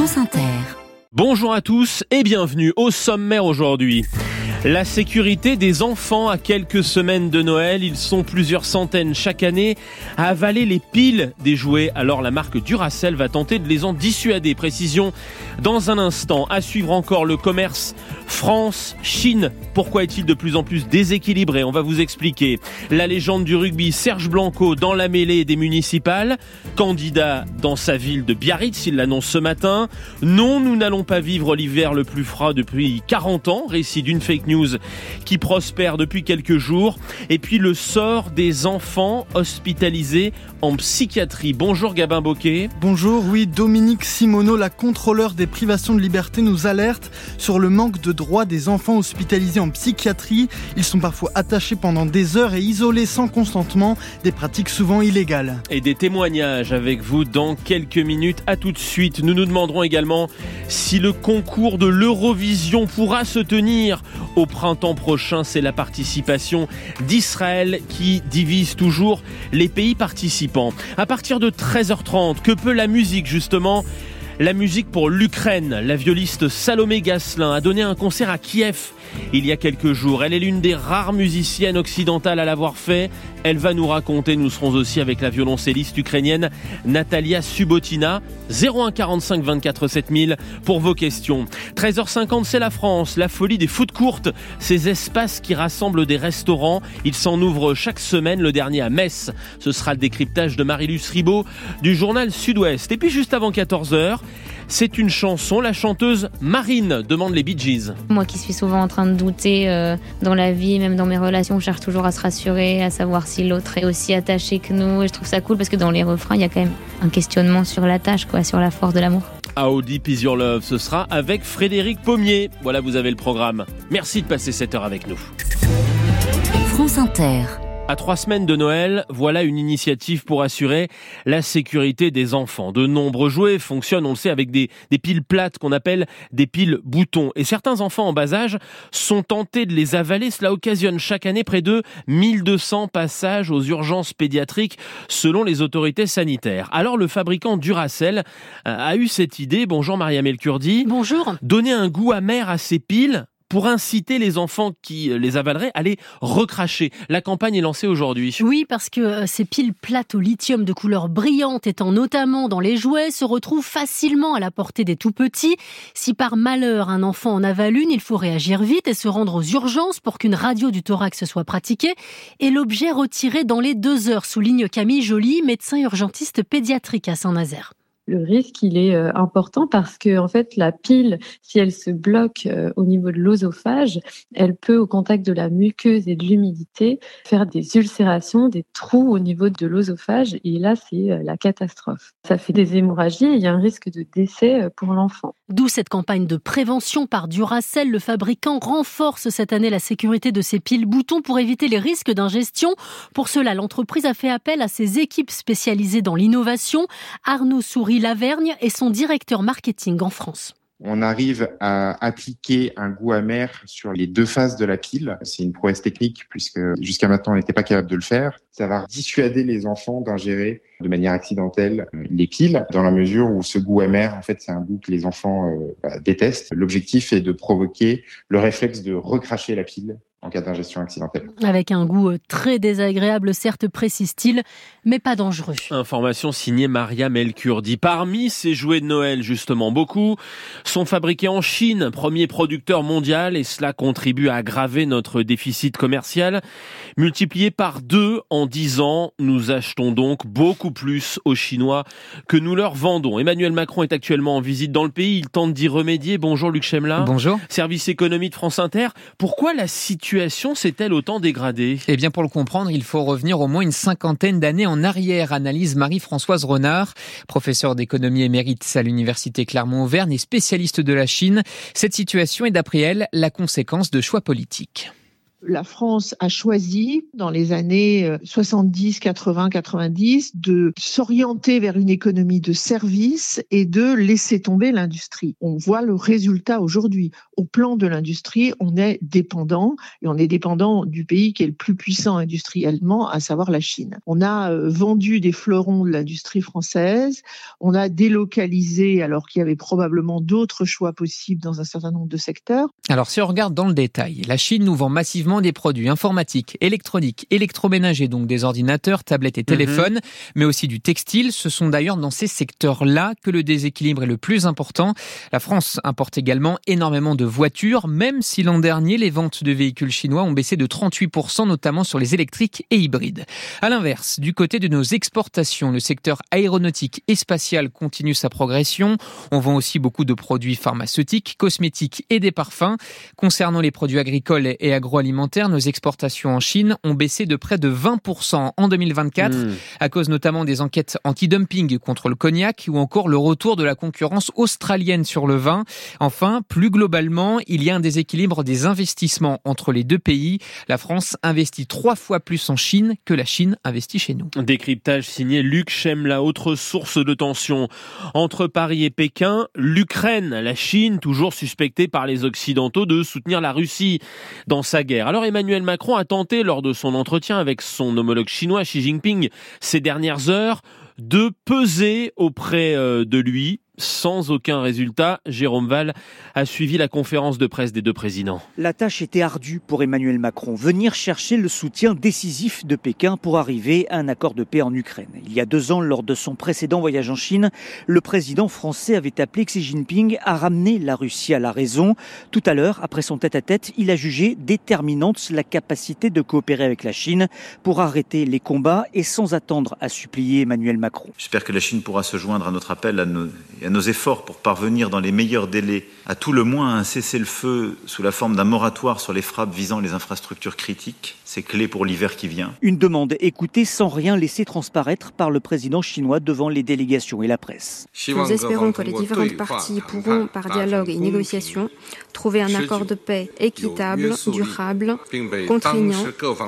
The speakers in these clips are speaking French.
France Inter. Bonjour à tous et bienvenue au sommaire aujourd'hui. La sécurité des enfants à quelques semaines de Noël. Ils sont plusieurs centaines chaque année à avaler les piles des jouets. Alors la marque Duracell va tenter de les en dissuader. Précision dans un instant. À suivre encore le commerce France-Chine. Pourquoi est-il de plus en plus déséquilibré ? On va vous expliquer. La légende du rugby Serge Blanco dans la mêlée des municipales. Candidat dans sa ville de Biarritz, il l'annonce ce matin. Non, nous n'allons pas vivre l'hiver le plus froid depuis 40 ans. Récit d'une fake news qui prospère depuis quelques jours. Et puis le sort des enfants hospitalisés en psychiatrie. Bonjour Gabin Bocquet. Bonjour, oui, Dominique Simoneau, la contrôleure des privations de liberté, nous alerte sur le manque de droits des enfants hospitalisés en psychiatrie. Ils sont parfois attachés pendant des heures et isolés sans consentement, des pratiques souvent illégales. Et des témoignages avec vous dans quelques minutes. À tout de suite. Nous nous demanderons également si le concours de l'Eurovision pourra se tenir au printemps prochain. C'est la participation d'Israël qui divise toujours les pays participants. À partir de 13h30, que peut la musique justement ? La musique pour l'Ukraine. La violiste Salomé Gasselin a donné un concert à Kiev il y a quelques jours. Elle est l'une des rares musiciennes occidentales à l'avoir fait. Elle va nous raconter. Nous serons aussi avec la violoncelliste ukrainienne Natalia Subotina. 01 45 24 7000 pour vos questions. 13h50, c'est la France. La folie des food courtes. Ces espaces qui rassemblent des restaurants. Ils s'en ouvrent chaque semaine. Le dernier à Metz. Ce sera le décryptage de Marie-Luce Ribaud du journal Sud-Ouest. Et puis juste avant 14h, c'est une chanson. La chanteuse Marine demande les Bee Gees. Moi qui suis souvent en train de douter dans la vie, même dans mes relations, je cherche toujours à se rassurer, à savoir si l'autre est aussi attaché que nous. Et je trouve ça cool parce que dans les refrains, il y a quand même un questionnement sur l'attache, sur la force de l'amour. How Deep Is Your Love, ce sera avec Frédéric Pommier. Voilà, vous avez le programme. Merci de passer cette heure avec nous. France Inter. À 3 semaines de Noël, voilà une initiative pour assurer la sécurité des enfants. De nombreux jouets fonctionnent, on le sait, avec des piles plates qu'on appelle des piles boutons. Et certains enfants en bas âge sont tentés de les avaler. Cela occasionne chaque année près de 1200 passages aux urgences pédiatriques selon les autorités sanitaires. Alors le fabricant Duracell a eu cette idée. Bonjour Mariam El Kurdi. Bonjour. Donner un goût amer à ces piles pour inciter les enfants qui les avaleraient à les recracher. La campagne est lancée aujourd'hui. Oui, parce que ces piles plates au lithium de couleur brillante étant notamment dans les jouets se retrouvent facilement à la portée des tout-petits. Si par malheur un enfant en avale une, il faut réagir vite et se rendre aux urgences pour qu'une radio du thorax soit pratiquée et l'objet retiré dans les 2 heures, souligne Camille Joly, médecin urgentiste pédiatrique à Saint-Nazaire. Le risque, il est important parce que, en fait, la pile, si elle se bloque au niveau de l'œsophage, elle peut, au contact de la muqueuse et de l'humidité, faire des ulcérations, des trous au niveau de l'œsophage. Et là, c'est la catastrophe. Ça fait des hémorragies et il y a un risque de décès pour l'enfant. D'où cette campagne de prévention par Duracell. Le fabricant renforce cette année la sécurité de ses piles boutons pour éviter les risques d'ingestion. Pour cela, l'entreprise a fait appel à ses équipes spécialisées dans l'innovation. Arnaud Souris-Lavergne est son directeur marketing en France. On arrive à appliquer un goût amer sur les 2 faces de la pile. C'est une prouesse technique puisque jusqu'à maintenant on n'était pas capable de le faire. Ça va dissuader les enfants d'ingérer de manière accidentelle les piles dans la mesure où ce goût amer, en fait, c'est un goût que les enfants détestent. L'objectif est de provoquer le réflexe de recracher la pile en cas d'ingestion accidentelle. Avec un goût très désagréable, certes, précise-t-il, mais pas dangereux. Information signée Mariam El Kurdi. Parmi ces jouets de Noël, justement, beaucoup sont fabriqués en Chine, premier producteur mondial, et cela contribue à aggraver notre déficit commercial. Multiplié par 2 en 10 ans, nous achetons donc beaucoup plus aux Chinois que nous leur vendons. Emmanuel Macron est actuellement en visite dans le pays, il tente d'y remédier. Bonjour Luc Chemla. Bonjour. Service économie de France Inter. Pourquoi la situation s'est-elle autant dégradée ? Eh bien, pour le comprendre, il faut revenir au moins une 50aine d'années en arrière, analyse Marie-Françoise Renard, professeure d'économie émérite à l'université Clermont-Auvergne et spécialiste de la Chine. Cette situation est, d'après elle, la conséquence de choix politiques. La France a choisi, dans les années 70, 80, 90, de s'orienter vers une économie de services et de laisser tomber l'industrie. On voit le résultat aujourd'hui. Au plan de l'industrie, on est dépendant, et on est dépendant du pays qui est le plus puissant industriellement, à savoir la Chine. On a vendu des fleurons de l'industrie française, on a délocalisé alors qu'il y avait probablement d'autres choix possibles dans un certain nombre de secteurs. Alors si on regarde dans le détail, la Chine nous vend massivement des produits informatiques, électroniques, électroménagers, donc des ordinateurs, tablettes et téléphones, mais aussi du textile. Ce sont d'ailleurs dans ces secteurs-là que le déséquilibre est le plus important. La France importe également énormément de voitures, même si l'an dernier, les ventes de véhicules chinois ont baissé de 38%, notamment sur les électriques et hybrides. À l'inverse, du côté de nos exportations, le secteur aéronautique et spatial continue sa progression. On vend aussi beaucoup de produits pharmaceutiques, cosmétiques et des parfums. Concernant les produits agricoles et agroalimentaires, nos exportations en Chine ont baissé de près de 20% en 2024, à cause notamment des enquêtes anti-dumping contre le cognac ou encore le retour de la concurrence australienne sur le vin. Enfin, plus globalement, il y a un déséquilibre des investissements entre les deux pays. La France investit 3 fois plus en Chine que la Chine investit chez nous. Décryptage signé Luc Chemla. Autre source de tension entre Paris et Pékin, l'Ukraine, la Chine, toujours suspectée par les Occidentaux de soutenir la Russie dans sa guerre. Alors Emmanuel Macron a tenté, lors de son entretien avec son homologue chinois Xi Jinping ces dernières heures, de peser auprès de lui. Sans aucun résultat, Jérôme Val a suivi la conférence de presse des deux présidents. La tâche était ardue pour Emmanuel Macron, venir chercher le soutien décisif de Pékin pour arriver à un accord de paix en Ukraine. Il y a 2 ans, lors de son précédent voyage en Chine, le président français avait appelé Xi Jinping à ramener la Russie à la raison. Tout à l'heure, après son tête-à-tête, il a jugé déterminante la capacité de coopérer avec la Chine pour arrêter les combats et sans attendre à supplier Emmanuel Macron. J'espère que la Chine pourra se joindre à notre appel, à nos efforts pour parvenir dans les meilleurs délais à tout le moins un cessez-le-feu sous la forme d'un moratoire sur les frappes visant les infrastructures critiques. C'est clé pour l'hiver qui vient. Une demande écoutée sans rien laisser transparaître par le président chinois devant les délégations et la presse. Nous espérons que les différentes parties pourront, par dialogue et négociation, trouver un accord de paix équitable, durable, contraignant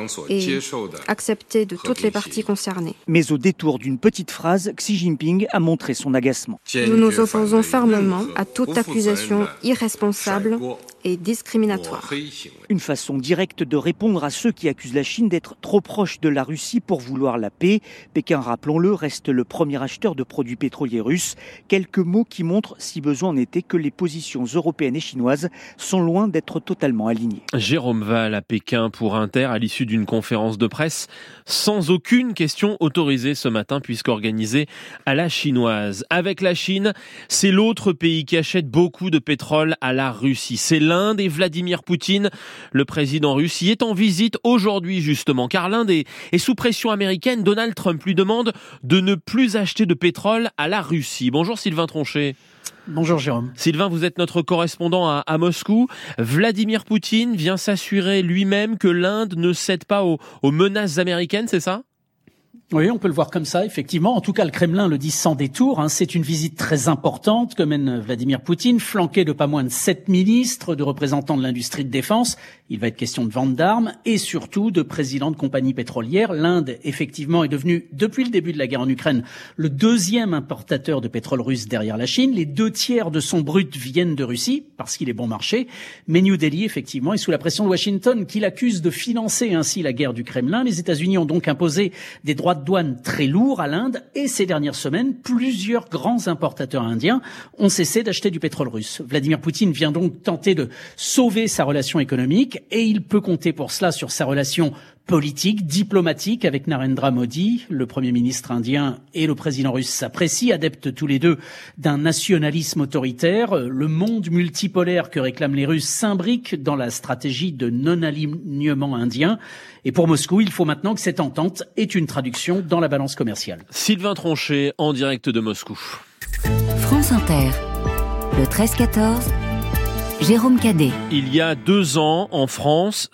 et accepté de toutes les parties concernées. Mais au détour d'une petite phrase, Xi Jinping a montré son agacement. Nous nous opposons fermement à toute accusation irresponsable et discriminatoire. Une façon directe de répondre à ceux qui accusent la Chine d'être trop proche de la Russie pour vouloir la paix. Pékin, rappelons-le, reste le premier acheteur de produits pétroliers russes. Quelques mots qui montrent, si besoin en était, que les positions européennes et chinoises sont loin d'être totalement alignées. Jérôme Val à Pékin pour Inter à l'issue d'une conférence de presse sans aucune question autorisée ce matin puisqu'organisée à la chinoise. Avec la Chine, c'est l'autre pays qui achète beaucoup de pétrole à la Russie. C'est l'Inde et Vladimir Poutine, le président russe, y est en visite aujourd'hui justement, car l'Inde est sous pression américaine. Donald Trump lui demande de ne plus acheter de pétrole à la Russie. Bonjour Sylvain Tronchet. Bonjour Jérôme. Sylvain, vous êtes notre correspondant à Moscou. Vladimir Poutine vient s'assurer lui-même que l'Inde ne cède pas aux menaces américaines, c'est ça ? Oui, on peut le voir comme ça, effectivement. En tout cas, le Kremlin le dit sans détour. C'est une visite très importante que mène Vladimir Poutine, flanqué de pas moins de 7 ministres, de représentants de l'industrie de défense. Il va être question de vente d'armes et surtout de présidents de compagnies pétrolières. L'Inde, effectivement, est devenue, depuis le début de la guerre en Ukraine, le 2e importateur de pétrole russe derrière la Chine. Les 2/3 de son brut viennent de Russie, parce qu'il est bon marché. Mais New Delhi, effectivement, est sous la pression de Washington, qui l'accuse de financer ainsi la guerre du Kremlin. Les États-Unis ont donc imposé des droits de douane très lourds à l'Inde et ces dernières semaines, plusieurs grands importateurs indiens ont cessé d'acheter du pétrole russe. Vladimir Poutine vient donc tenter de sauver sa relation économique et il peut compter pour cela sur sa relation politique, diplomatique avec Narendra Modi. Le Premier ministre indien et le président russe s'apprécient, adeptes tous les deux d'un nationalisme autoritaire. Le monde multipolaire que réclament les Russes s'imbrique dans la stratégie de non-alignement indien. Et pour Moscou, il faut maintenant que cette entente ait une traduction dans la balance commerciale. Sylvain Tronchet, en direct de Moscou. France Inter, le 13-14, Jérôme Cadet. Il y a 2 ans, en France,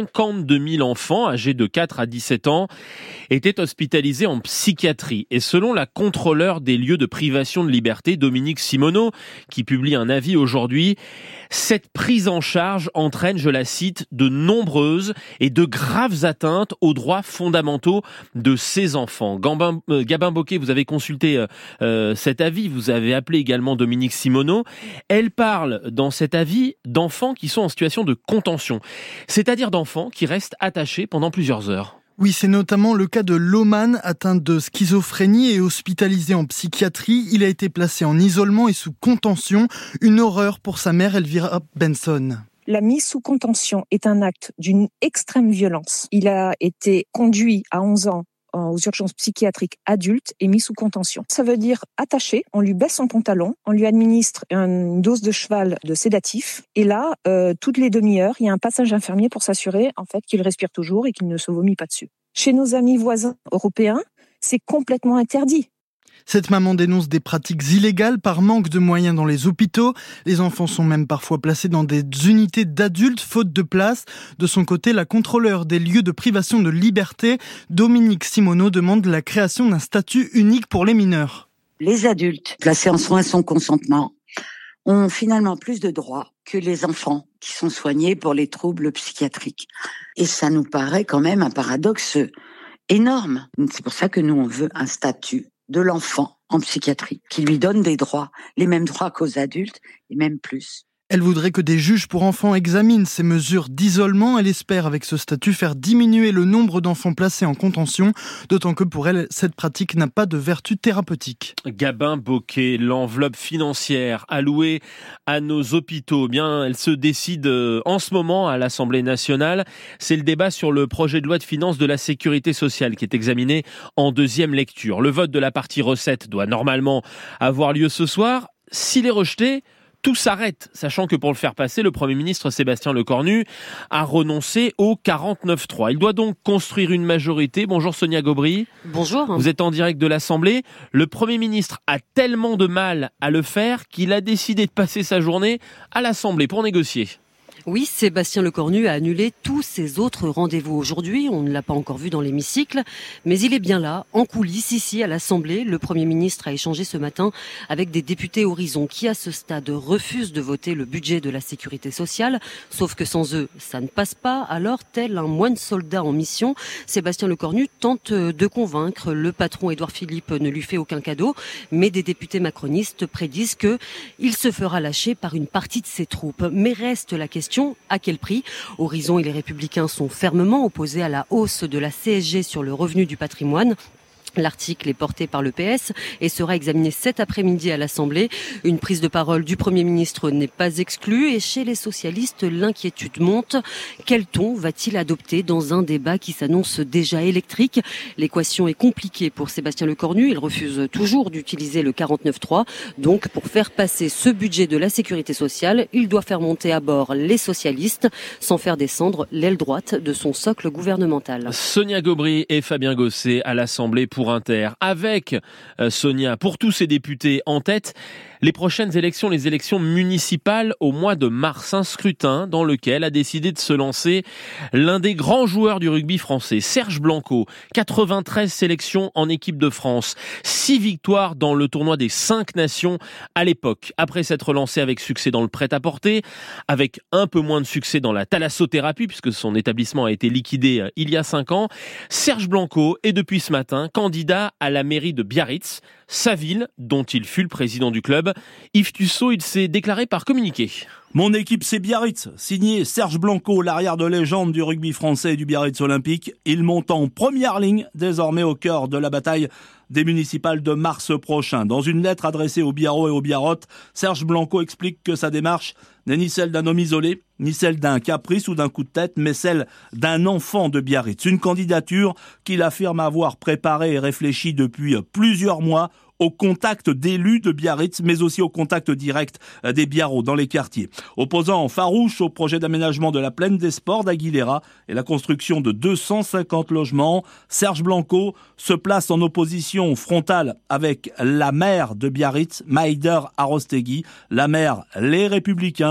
52 000 enfants âgés de 4 à 17 ans étaient hospitalisés en psychiatrie. Et selon la contrôleure des lieux de privation de liberté, Dominique Simoneau, qui publie un avis aujourd'hui, cette prise en charge entraîne, je la cite, de nombreuses et de graves atteintes aux droits fondamentaux de ces enfants. Gabin Bocquet, vous avez consulté cet avis, vous avez appelé également Dominique Simoneau. Elle parle dans cet avis d'enfants qui sont en situation de contention, c'est-à-dire d'enfants qui restent attachés pendant plusieurs heures. Oui, c'est notamment le cas de Loman, atteint de schizophrénie et hospitalisé en psychiatrie. Il a été placé en isolement et sous contention. Une horreur pour sa mère, Elvira Benson. La mise sous contention est un acte d'une extrême violence. Il a été conduit à 11 ans aux urgences psychiatriques adultes et mis sous contention. Ça veut dire attaché, on lui baisse son pantalon, on lui administre une dose de cheval de sédatif et là, toutes les demi-heures, il y a un passage infirmier pour s'assurer en fait qu'il respire toujours et qu'il ne se vomit pas dessus. Chez nos amis voisins européens, c'est complètement interdit. Cette maman dénonce des pratiques illégales par manque de moyens dans les hôpitaux. Les enfants sont même parfois placés dans des unités d'adultes, faute de place. De son côté, la contrôleure des lieux de privation de liberté, Dominique Simoneau, demande la création d'un statut unique pour les mineurs. Les adultes placés en soins sans consentement ont finalement plus de droits que les enfants qui sont soignés pour les troubles psychiatriques. Et ça nous paraît quand même un paradoxe énorme. C'est pour ça que nous, on veut un statut de l'enfant en psychiatrie, qui lui donne des droits, les mêmes droits qu'aux adultes, et même plus. Elle voudrait que des juges pour enfants examinent ces mesures d'isolement. Elle espère, avec ce statut, faire diminuer le nombre d'enfants placés en contention, d'autant que pour elle, cette pratique n'a pas de vertu thérapeutique. Gabin Bocquet, l'enveloppe financière allouée à nos hôpitaux, elle se décide en ce moment à l'Assemblée nationale. C'est le débat sur le projet de loi de finances de la sécurité sociale qui est examiné en 2e lecture. Le vote de la partie recettes doit normalement avoir lieu ce soir. S'il est rejeté, tout s'arrête, sachant que pour le faire passer, le Premier ministre Sébastien Lecornu a renoncé au 49-3. Il doit donc construire une majorité. Bonjour Sonia Gobry. Bonjour. Vous êtes en direct de l'Assemblée. Le Premier ministre a tellement de mal à le faire qu'il a décidé de passer sa journée à l'Assemblée pour négocier. Oui, Sébastien Lecornu a annulé tous ses autres rendez-vous aujourd'hui. On ne l'a pas encore vu dans l'hémicycle, mais il est bien là, en coulisses, ici à l'Assemblée. Le Premier ministre a échangé ce matin avec des députés Horizon qui, à ce stade, refusent de voter le budget de la sécurité sociale. Sauf que sans eux, ça ne passe pas. Alors, tel un moine soldat en mission, Sébastien Lecornu tente de convaincre. Le patron Édouard Philippe ne lui fait aucun cadeau, mais des députés macronistes prédisent qu'il se fera lâcher par une partie de ses troupes. Mais reste la question: à quel prix? Horizon et les Républicains sont fermement opposés à la hausse de la CSG sur le revenu du patrimoine. L'article est porté par le PS et sera examiné cet après-midi à l'Assemblée. Une prise de parole du Premier ministre n'est pas exclue et chez les socialistes, l'inquiétude monte. Quel ton va-t-il adopter dans un débat qui s'annonce déjà électrique? L'équation est compliquée pour Sébastien Lecornu. Il refuse toujours d'utiliser le 49-3. Donc, pour faire passer ce budget de la sécurité sociale, il doit faire monter à bord les socialistes sans faire descendre l'aile droite de son socle gouvernemental. Sonia Gobry et Fabien Gosset à l'Assemblée pour Inter. Avec Sonia, pour tous ces députés en tête, les prochaines élections, les élections municipales au mois de mars. Un scrutin dans lequel a décidé de se lancer l'un des grands joueurs du rugby français, Serge Blanco. 93 sélections en équipe de France, 6 victoires dans le tournoi des 5 nations à l'époque. Après s'être lancé avec succès dans le prêt-à-porter, avec un peu moins de succès dans la thalassothérapie, puisque son établissement a été liquidé il y a 5 ans, Serge Blanco est depuis ce matin candidat à la mairie de Biarritz, sa ville dont il fut le président du club. Yves Tussaud, il s'est déclaré par communiqué. Mon équipe, c'est Biarritz. Signé Serge Blanco, l'arrière de légende du rugby français et du Biarritz olympique. Il monte en première ligne, désormais au cœur de la bataille des municipales de mars prochain. Dans une lettre adressée aux Biarros et aux Biarrottes, Serge Blanco explique que sa démarche n'est ni celle d'un homme isolé, ni celle d'un caprice ou d'un coup de tête, mais celle d'un enfant de Biarritz. Une candidature qu'il affirme avoir préparée et réfléchie depuis plusieurs mois, au contact d'élus de Biarritz, mais aussi au contact direct des Biarros dans les quartiers. Opposant farouche au projet d'aménagement de la plaine des sports d'Aguilera et la construction de 250 logements, Serge Blanco se place en opposition frontale avec la maire de Biarritz, Maïder Arostegui, la maire Les Républicains,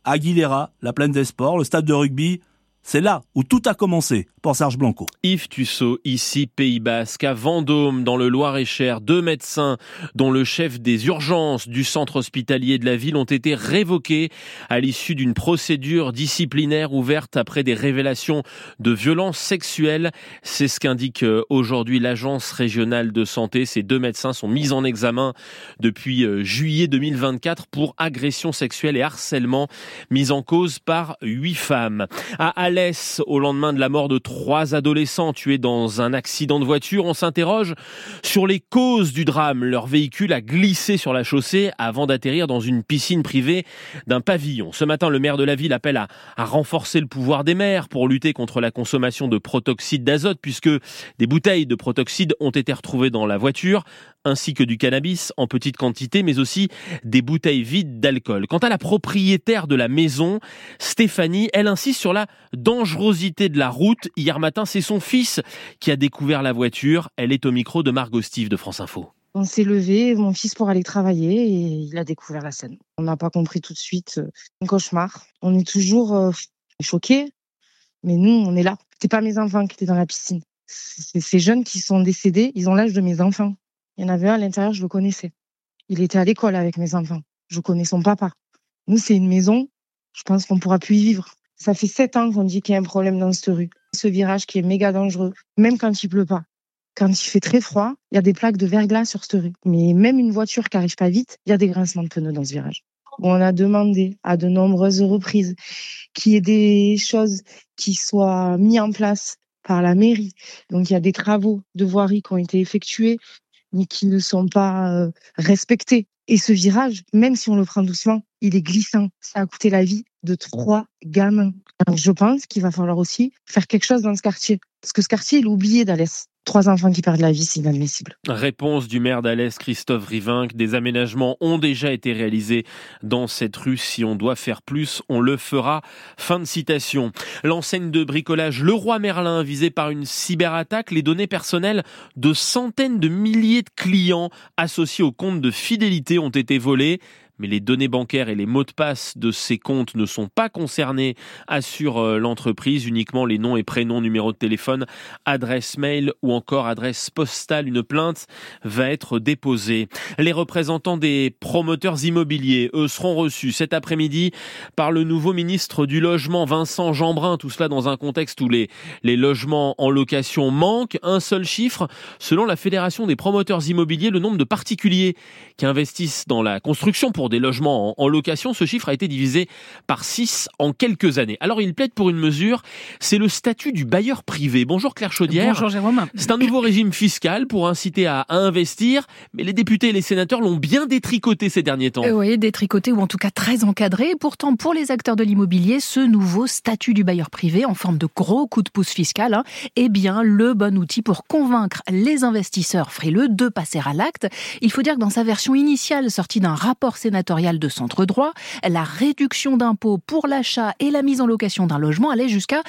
Aguilera, la plaine des sports, le stade de rugby. C'est là où tout a commencé pour Serge Blanco. Yves Tussaud, ici Pays Basque, à Vendôme, dans le Loir-et-Cher, 2 médecins, dont le chef des urgences du centre hospitalier de la ville, ont été révoqués à l'issue d'une procédure disciplinaire ouverte après des révélations de violences sexuelles. C'est ce qu'indique aujourd'hui l'agence régionale de santé. Ces 2 médecins sont mis en examen depuis juillet 2024 pour agression sexuelle et harcèlement mis en cause par 8 femmes. À Alès, au lendemain de la mort de 3 adolescents tués dans un accident de voiture, on s'interroge sur les causes du drame. Leur véhicule a glissé sur la chaussée avant d'atterrir dans une piscine privée d'un pavillon. Ce matin, le maire de la ville appelle à renforcer le pouvoir des maires pour lutter contre la consommation de protoxyde d'azote, puisque des bouteilles de protoxyde ont été retrouvées dans la voiture, ainsi que du cannabis en petite quantité, mais aussi des bouteilles vides d'alcool. Quant à la propriétaire de la maison, Stéphanie, elle insiste sur la dangerosité de la route. Hier matin, c'est son fils qui a découvert la voiture. Elle est au micro de Margot Steve de France Info. On s'est levé, mon fils pour aller travailler, et il a découvert la scène. On n'a pas compris tout de suite. Un cauchemar. On est toujours choqués, mais nous, on est là. C'était pas mes enfants qui étaient dans la piscine. C'est ces jeunes qui sont décédés, ils ont l'âge de mes enfants. Il y en avait un à l'intérieur, je le connaissais. Il était à l'école avec mes enfants. Je connais son papa. Nous, c'est une maison, je pense qu'on pourra plus y vivre. Ça fait 7 ans qu'on dit qu'il y a un problème dans cette rue. Ce virage qui est méga dangereux, même quand il pleut pas. Quand il fait très froid, il y a des plaques de verglas sur cette rue. Mais même une voiture qui arrive pas vite, il y a des grincements de pneus dans ce virage. On a demandé à de nombreuses reprises qu'il y ait des choses qui soient mises en place par la mairie. Donc il y a des travaux de voirie qui ont été effectués, mais qui ne sont pas respectés. Et ce virage, même si on le prend doucement, il est glissant. Ça a coûté la vie de 3 gamins. Donc je pense qu'il va falloir aussi faire quelque chose dans ce quartier. Parce que ce quartier, il est oublié d'Alès. 3 enfants qui perdent la vie, c'est inadmissible. Réponse du maire d'Alès, Christophe Rivinc. Des aménagements ont déjà été réalisés dans cette rue. Si on doit faire plus, on le fera. Fin de citation. L'enseigne de bricolage Leroy Merlin visée par une cyberattaque. Les données personnelles de centaines de milliers de clients associés aux comptes de fidélité ont été volées. Mais les données bancaires et les mots de passe de ces comptes ne sont pas concernés, assure l'entreprise. Uniquement les noms et prénoms, numéro de téléphone, adresse mail ou encore adresse postale. Une plainte va être déposée. Les représentants des promoteurs immobiliers, eux, seront reçus cet après-midi par le nouveau ministre du Logement, Vincent Jeanbrun. Tout cela dans un contexte où les logements en location manquent. Un seul chiffre, selon la Fédération des promoteurs immobiliers, le nombre de particuliers qui investissent dans la construction pour des logements en location, ce chiffre a été divisé par 6 en quelques années. Alors il plaide pour une mesure, c'est le statut du bailleur privé. Bonjour Claire Chaudière. Bonjour Jérôme. C'est un nouveau régime fiscal pour inciter à investir, mais les députés et les sénateurs l'ont bien détricoté ces derniers temps. Oui, détricoté ou en tout cas très encadré. Pourtant, pour les acteurs de l'immobilier, ce nouveau statut du bailleur privé en forme de gros coup de pouce fiscal est bien le bon outil pour convaincre les investisseurs frileux de passer à l'acte. Il faut dire que dans sa version initiale, sortie d'un rapport sénatorial de centre droit, la réduction d'impôts pour l'achat et la mise en location d'un logement allait jusqu'à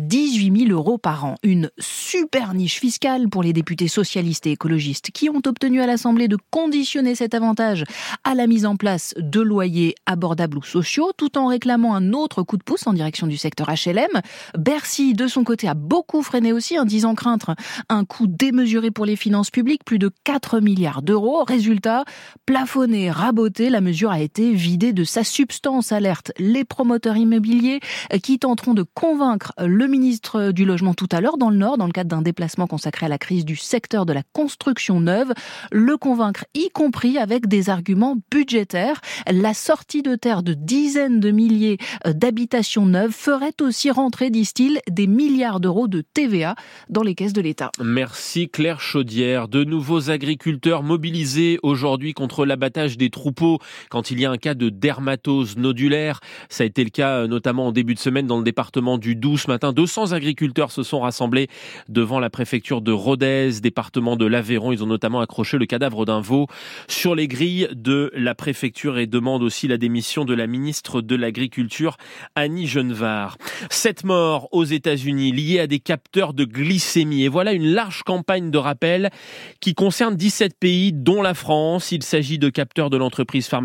18 000 € par an. Une super niche fiscale pour les députés socialistes et écologistes qui ont obtenu à l'Assemblée de conditionner cet avantage à la mise en place de loyers abordables ou sociaux, tout en réclamant un autre coup de pouce en direction du secteur HLM. Bercy, de son côté, a beaucoup freiné aussi, disant craindre un coût démesuré pour les finances publiques, plus de 4 milliards d'euros. Résultat, plafonné, raboté, la mesure a été vidée de sa substance, alerte les promoteurs immobiliers qui tenteront de convaincre le ministre du Logement tout à l'heure dans le Nord, dans le cadre d'un déplacement consacré à la crise du secteur de la construction neuve, le convaincre y compris avec des arguments budgétaires. La sortie de terre de dizaines de milliers d'habitations neuves ferait aussi rentrer, disent-ils, des milliards d'euros de TVA dans les caisses de l'État. Merci Claire Chaudière. De nouveaux agriculteurs mobilisés aujourd'hui contre l'abattage des troupeaux quand il y a un cas de dermatose nodulaire. Ça a été le cas notamment en début de semaine dans le département du Doubs. Ce matin, 200 agriculteurs se sont rassemblés devant la préfecture de Rodez, département de l'Aveyron. Ils ont notamment accroché le cadavre d'un veau sur les grilles de la préfecture et demandent aussi la démission de la ministre de l'Agriculture, Annie Genevard. 7 morts aux États-Unis liés à des capteurs de glycémie. Et voilà une large campagne de rappel qui concerne 17 pays, dont la France. Il s'agit de capteurs de l'entreprise pharmaceutique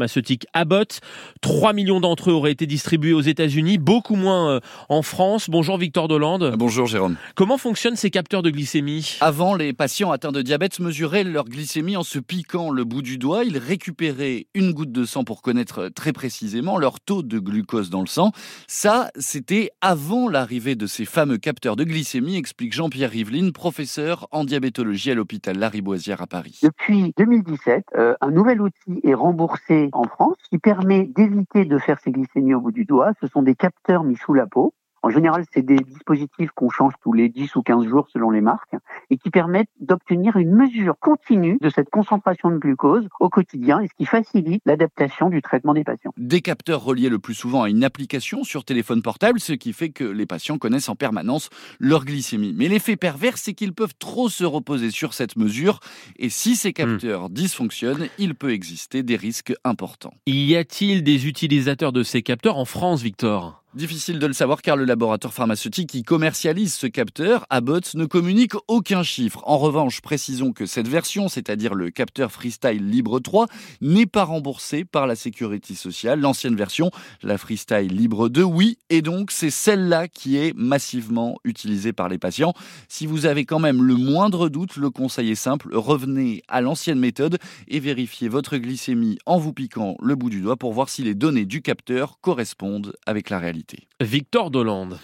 pharmaceutique Abbott. 3 millions d'entre eux auraient été distribués aux États-Unis, beaucoup moins en France. Bonjour Victor Dolande. Bonjour Jérôme. Comment fonctionnent ces capteurs de glycémie ? Avant, les patients atteints de diabète mesuraient leur glycémie en se piquant le bout du doigt. Ils récupéraient une goutte de sang pour connaître très précisément leur taux de glucose dans le sang. Ça, c'était avant l'arrivée de ces fameux capteurs de glycémie, explique Jean-Pierre Rivlin, professeur en diabétologie à l'hôpital Lariboisière à Paris. Depuis 2017, un nouvel outil est remboursé en France qui permet d'éviter de faire ces glycémies au bout du doigt. Ce sont des capteurs mis sous la peau. En général, c'est des dispositifs qu'on change tous les 10 ou 15 jours selon les marques et qui permettent d'obtenir une mesure continue de cette concentration de glucose au quotidien et ce qui facilite l'adaptation du traitement des patients. Des capteurs reliés le plus souvent à une application sur téléphone portable, ce qui fait que les patients connaissent en permanence leur glycémie. Mais l'effet pervers, c'est qu'ils peuvent trop se reposer sur cette mesure et si ces capteurs dysfonctionnent, il peut exister des risques importants. Y a-t-il des utilisateurs de ces capteurs en France, Victor ? Difficile de le savoir car le laboratoire pharmaceutique qui commercialise ce capteur, Abbott, ne communique aucun chiffre. En revanche, précisons que cette version, c'est-à-dire le capteur Freestyle Libre 3, n'est pas remboursée par la Sécurité sociale. L'ancienne version, la Freestyle Libre 2, oui, et donc c'est celle-là qui est massivement utilisée par les patients. Si vous avez quand même le moindre doute, le conseil est simple, revenez à l'ancienne méthode et vérifiez votre glycémie en vous piquant le bout du doigt pour voir si les données du capteur correspondent avec la réalité. Victor Dolande.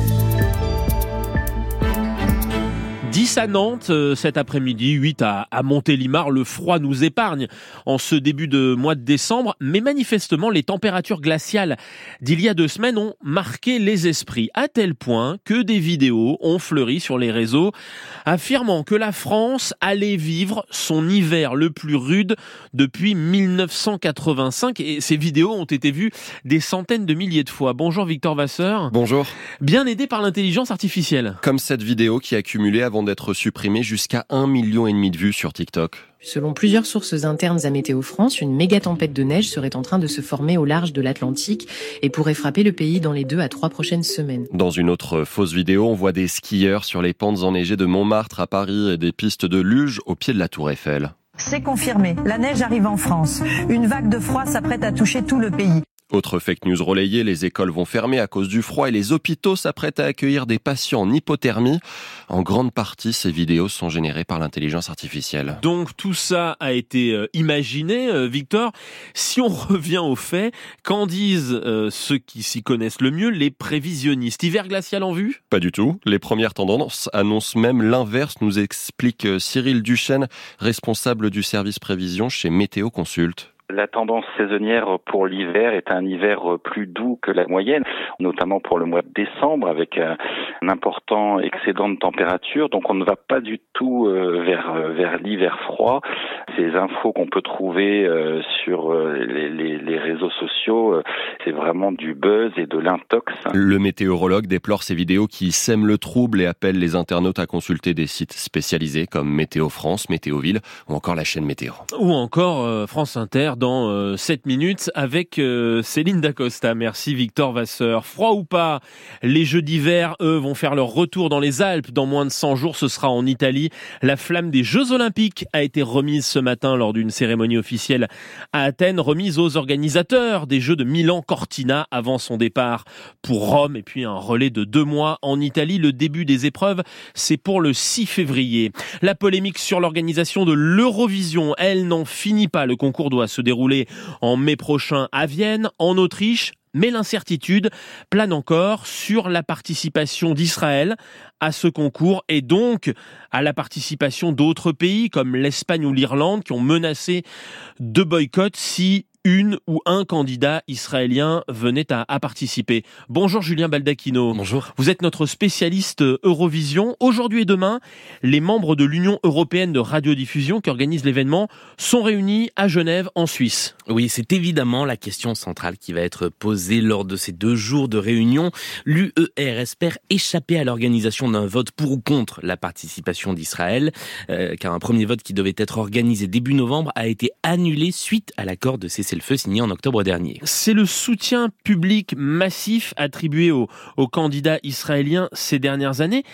10 à Nantes cet après-midi, 8 à Montélimar. Le froid nous épargne en ce début de mois de décembre, mais manifestement les températures glaciales d'il y a 2 semaines ont marqué les esprits, à tel point que des vidéos ont fleuri sur les réseaux affirmant que la France allait vivre son hiver le plus rude depuis 1985 et ces vidéos ont été vues des centaines de milliers de fois. Bonjour Victor Vasseur. Bonjour. Bien aidé par l'intelligence artificielle. Comme cette vidéo qui a cumulé avant d'être supprimée jusqu'à 1,5 million de vues sur TikTok. Selon plusieurs sources internes à Météo France, une méga tempête de neige serait en train de se former au large de l'Atlantique et pourrait frapper le pays dans les 2 à 3 prochaines semaines. Dans une autre fausse vidéo, on voit des skieurs sur les pentes enneigées de Montmartre à Paris et des pistes de luge au pied de la Tour Eiffel. C'est confirmé, la neige arrive en France. Une vague de froid s'apprête à toucher tout le pays. Autre fake news relayée, les écoles vont fermer à cause du froid et les hôpitaux s'apprêtent à accueillir des patients en hypothermie. En grande partie, ces vidéos sont générées par l'intelligence artificielle. Donc tout ça a été imaginé, Victor. Si on revient aux faits, qu'en disent ceux qui s'y connaissent le mieux, les prévisionnistes? Hiver glacial en vue? Pas du tout. Les premières tendances annoncent même l'inverse, nous explique Cyril Duchesne, responsable du service prévision chez Météo Consult. La tendance saisonnière pour l'hiver est un hiver plus doux que la moyenne, notamment pour le mois de décembre avec un important excédent de température. Donc on ne va pas du tout vers l'hiver froid. Ces infos qu'on peut trouver sur les réseaux sociaux, c'est vraiment du buzz et de l'intox. Le météorologue déplore ces vidéos qui sèment le trouble et appelle les internautes à consulter des sites spécialisés comme Météo France, Météo Ville ou encore la chaîne Météo. Ou encore France Inter dans 7 minutes avec Céline Dacosta. Merci Victor Vasseur. Froid ou pas, les Jeux d'hiver, eux, vont faire leur retour dans les Alpes. Dans moins de 100 jours, ce sera en Italie. La flamme des Jeux Olympiques a été remise ce matin lors d'une cérémonie officielle à Athènes, remise aux organisateurs des Jeux de Milan-Cortina avant son départ pour Rome. Et puis un relais de 2 mois en Italie. Le début des épreuves, c'est pour le 6 février. La polémique sur l'organisation de l'Eurovision, elle n'en finit pas. Le concours doit se dérouler en mai prochain à Vienne, en Autriche. Mais l'incertitude plane encore sur la participation d'Israël à ce concours et donc à la participation d'autres pays comme l'Espagne ou l'Irlande qui ont menacé de boycott si une ou un candidat israélien venait à participer. Bonjour Julien Baldacchino. Bonjour. Vous êtes notre spécialiste Eurovision. Aujourd'hui et demain, les membres de l'Union européenne de radiodiffusion qui organise l'événement sont réunis à Genève en Suisse. Oui, c'est évidemment la question centrale qui va être posée lors de ces 2 jours de réunion. L'UER espère échapper à l'organisation d'un vote pour ou contre la participation d'Israël, car un premier vote qui devait être organisé début novembre a été annulé suite à l'accord de cessez-le-feu signé en octobre dernier. C'est le soutien public massif attribué aux candidats israéliens ces dernières années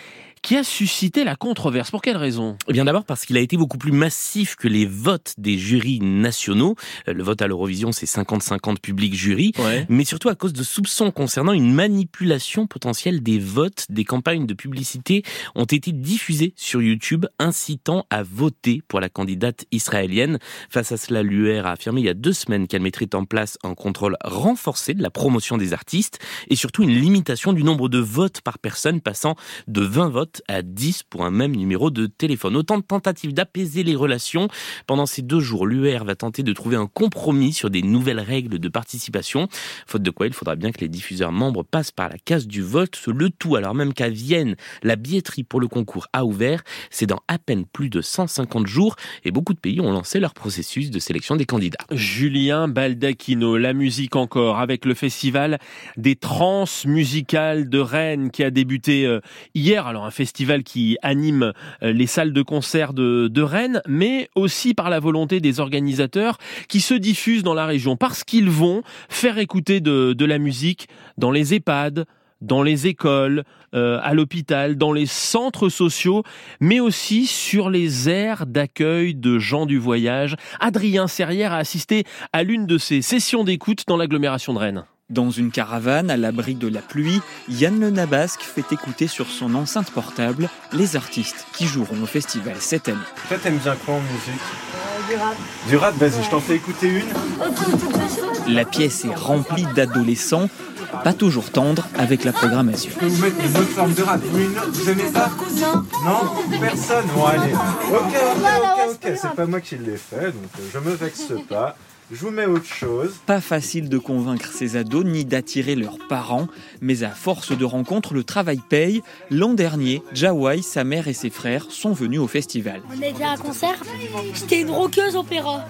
qui a suscité la controverse. Pour quelle raison ? Eh bien d'abord parce qu'il a été beaucoup plus massif que les votes des jurys nationaux. Le vote à l'Eurovision, c'est 50-50 public-jury, mais surtout à cause de soupçons concernant une manipulation potentielle des votes. Des campagnes de publicité ont été diffusées sur YouTube, incitant à voter pour la candidate israélienne. Face à cela, l'UR a affirmé il y a 2 semaines qu'elle mettrait en place un contrôle renforcé de la promotion des artistes et surtout une limitation du nombre de votes par personne, passant de 20 votes à 10 pour un même numéro de téléphone. Autant de tentatives d'apaiser les relations. Pendant ces 2 jours, l'UR va tenter de trouver un compromis sur des nouvelles règles de participation, faute de quoi il faudra bien que les diffuseurs membres passent par la case du vote, le tout alors même qu'à Vienne, la billetterie pour le concours a ouvert. C'est dans à peine plus de 150 jours et beaucoup de pays ont lancé leur processus de sélection des candidats. Julien Baldacchino, la musique encore, avec le festival des trans musicales de Rennes qui a débuté hier. Alors un festival qui anime les salles de concert de Rennes, mais aussi par la volonté des organisateurs qui se diffusent dans la région parce qu'ils vont faire écouter de la musique dans les EHPAD, dans les écoles, à l'hôpital, dans les centres sociaux, mais aussi sur les aires d'accueil de gens du voyage. Adrien Serrière a assisté à l'une de ces sessions d'écoute dans l'agglomération de Rennes. Dans une caravane, à l'abri de la pluie, Yann Le Nabasque fait écouter sur son enceinte portable les artistes qui joueront au festival cette année. Toi, t'aimes bien quoi en musique ? Du rap. Du rap, vas-y, je t'en fais écouter une. La pièce est remplie d'adolescents, pas toujours tendres avec la programmation. Je peux vous mettre une autre forme de rap. Vous aimez ça ? Non, personne. Bon, allez. Ok, c'est pas moi qui l'ai fait, donc je me vexe pas. Je vous mets autre chose. Pas facile de convaincre ces ados ni d'attirer leurs parents, mais à force de rencontres, le travail paye. L'an dernier, Jawai, sa mère et ses frères sont venus au festival. On a été à un concert, j'étais une rockeuse opéra.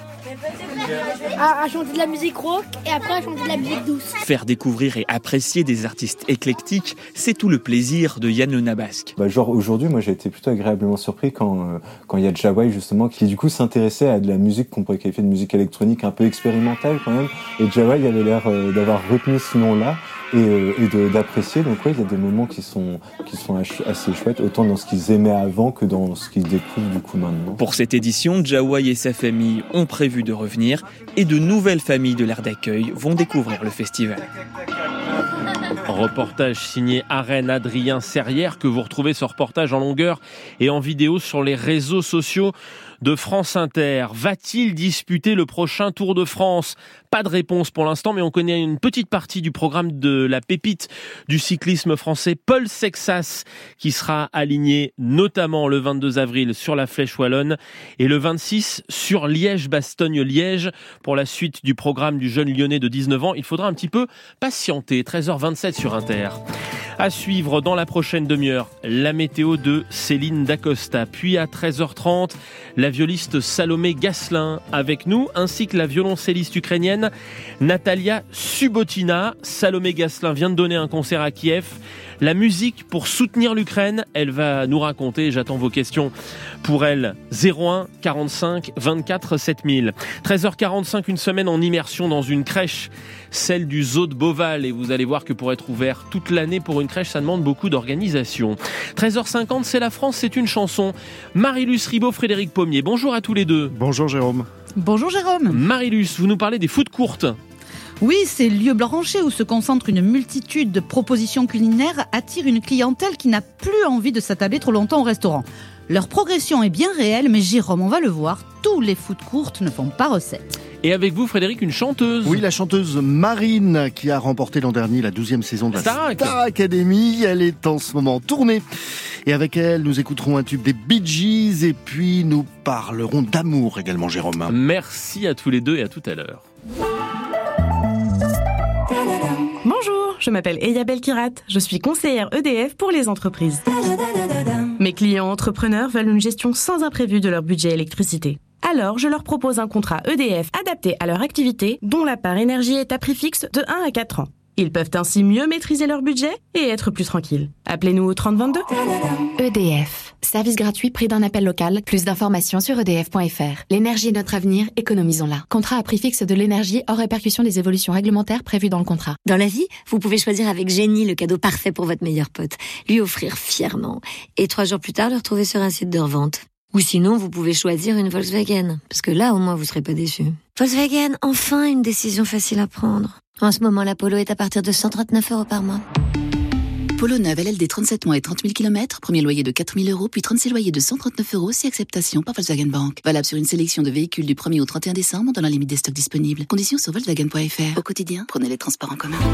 À chanter de la musique rock et après à chanter de la musique douce. Faire découvrir et apprécier des artistes éclectiques, c'est tout le plaisir de Yann Le Nabasque. Genre aujourd'hui, moi j'ai été plutôt agréablement surpris quand il y a Jawai justement qui du coup s'intéressait à de la musique qu'on pourrait qualifier de musique électronique un peu expérimentale quand même. Et Jawai avait l'air d'avoir retenu ce nom-là et d'apprécier. Donc ouais, il y a des moments qui sont assez chouettes, autant dans ce qu'ils aimaient avant que dans ce qu'ils découvrent du coup maintenant. Pour cette édition, Jawai et sa famille ont prévu de revenir et de nouvelles familles de l'aire d'accueil vont découvrir le festival. Reportage signé à Rennes, Adrien Serrière, que vous retrouvez ce reportage en longueur et en vidéo sur les réseaux sociaux de France Inter. Va-t-il disputer le prochain Tour de France ? Pas de réponse pour l'instant, mais on connaît une petite partie du programme de la pépite du cyclisme français, Paul Sexas, qui sera aligné notamment le 22 avril sur la Flèche Wallonne et le 26 sur Liège-Bastogne-Liège. Pour la suite du programme du jeune Lyonnais de 19 ans, il faudra un petit peu patienter. 13h27 sur Inter. À suivre dans la prochaine demi-heure, la météo de Céline Dacosta. Puis à 13h30, la violiste Salomé Gasselin avec nous, ainsi que la violoncelliste ukrainienne Natalia Subotina. Salomé Gasselin vient de donner un concert à Kiev. La musique pour soutenir l'Ukraine, elle va nous raconter, j'attends vos questions pour elle. 01 45 24 7000. 13h45, une semaine en immersion dans une crèche, celle du Zoo de Beauval, et vous allez voir que pour être ouvert toute l'année pour une crèche, ça demande beaucoup d'organisation. 13h50, c'est la France, c'est une chanson. Marie-Luce Ribaud, Frédéric Pommier, bonjour à tous les deux. Bonjour Jérôme. Bonjour Jérôme. Marie-Luce, vous nous parlez des food courtes. Oui, ces lieux branchés où se concentre une multitude de propositions culinaires attirent une clientèle qui n'a plus envie de s'attabler trop longtemps au restaurant. Leur progression est bien réelle, mais Jérôme, on va le voir, tous les food courtes ne font pas recette. Et avec vous, Frédéric, une chanteuse. Oui, la chanteuse Marine, qui a remporté l'an dernier la 12e saison de la Star Academy. Elle est en ce moment en tournée. Et avec elle, nous écouterons un tube des Bee Gees et puis nous parlerons d'amour également, Jérôme. Merci à tous les deux et à tout à l'heure. Bonjour, je m'appelle Eya Belkirat, je suis conseillère EDF pour les entreprises. Mes clients entrepreneurs veulent une gestion sans imprévu de leur budget électricité. Alors, je leur propose un contrat EDF adapté à leur activité, dont la part énergie est à prix fixe de 1 à 4 ans. Ils peuvent ainsi mieux maîtriser leur budget et être plus tranquilles. Appelez-nous au 3022. EDF. Service gratuit, prix d'un appel local. Plus d'informations sur edf.fr. L'énergie est notre avenir, économisons-la. Contrat à prix fixe de l'énergie hors répercussion des évolutions réglementaires prévues dans le contrat. Dans la vie, vous pouvez choisir avec génie le cadeau parfait pour votre meilleur pote. Lui offrir fièrement. Et 3 jours plus tard, le retrouver sur un site de revente. Ou sinon, vous pouvez choisir une Volkswagen. Parce que là, au moins, vous serez pas déçus. Volkswagen, enfin une décision facile à prendre. En ce moment, la Polo est à partir de 139 € par mois. Polo neuve LLD 37 mois et 30 000 km, premier loyer de 4 000 €, puis 36 loyers de 139 € si acceptation par Volkswagen Bank. Valable sur une sélection de véhicules du 1er au 31 décembre dans la limite des stocks disponibles. Conditions sur Volkswagen.fr. Au quotidien, prenez les transports en commun.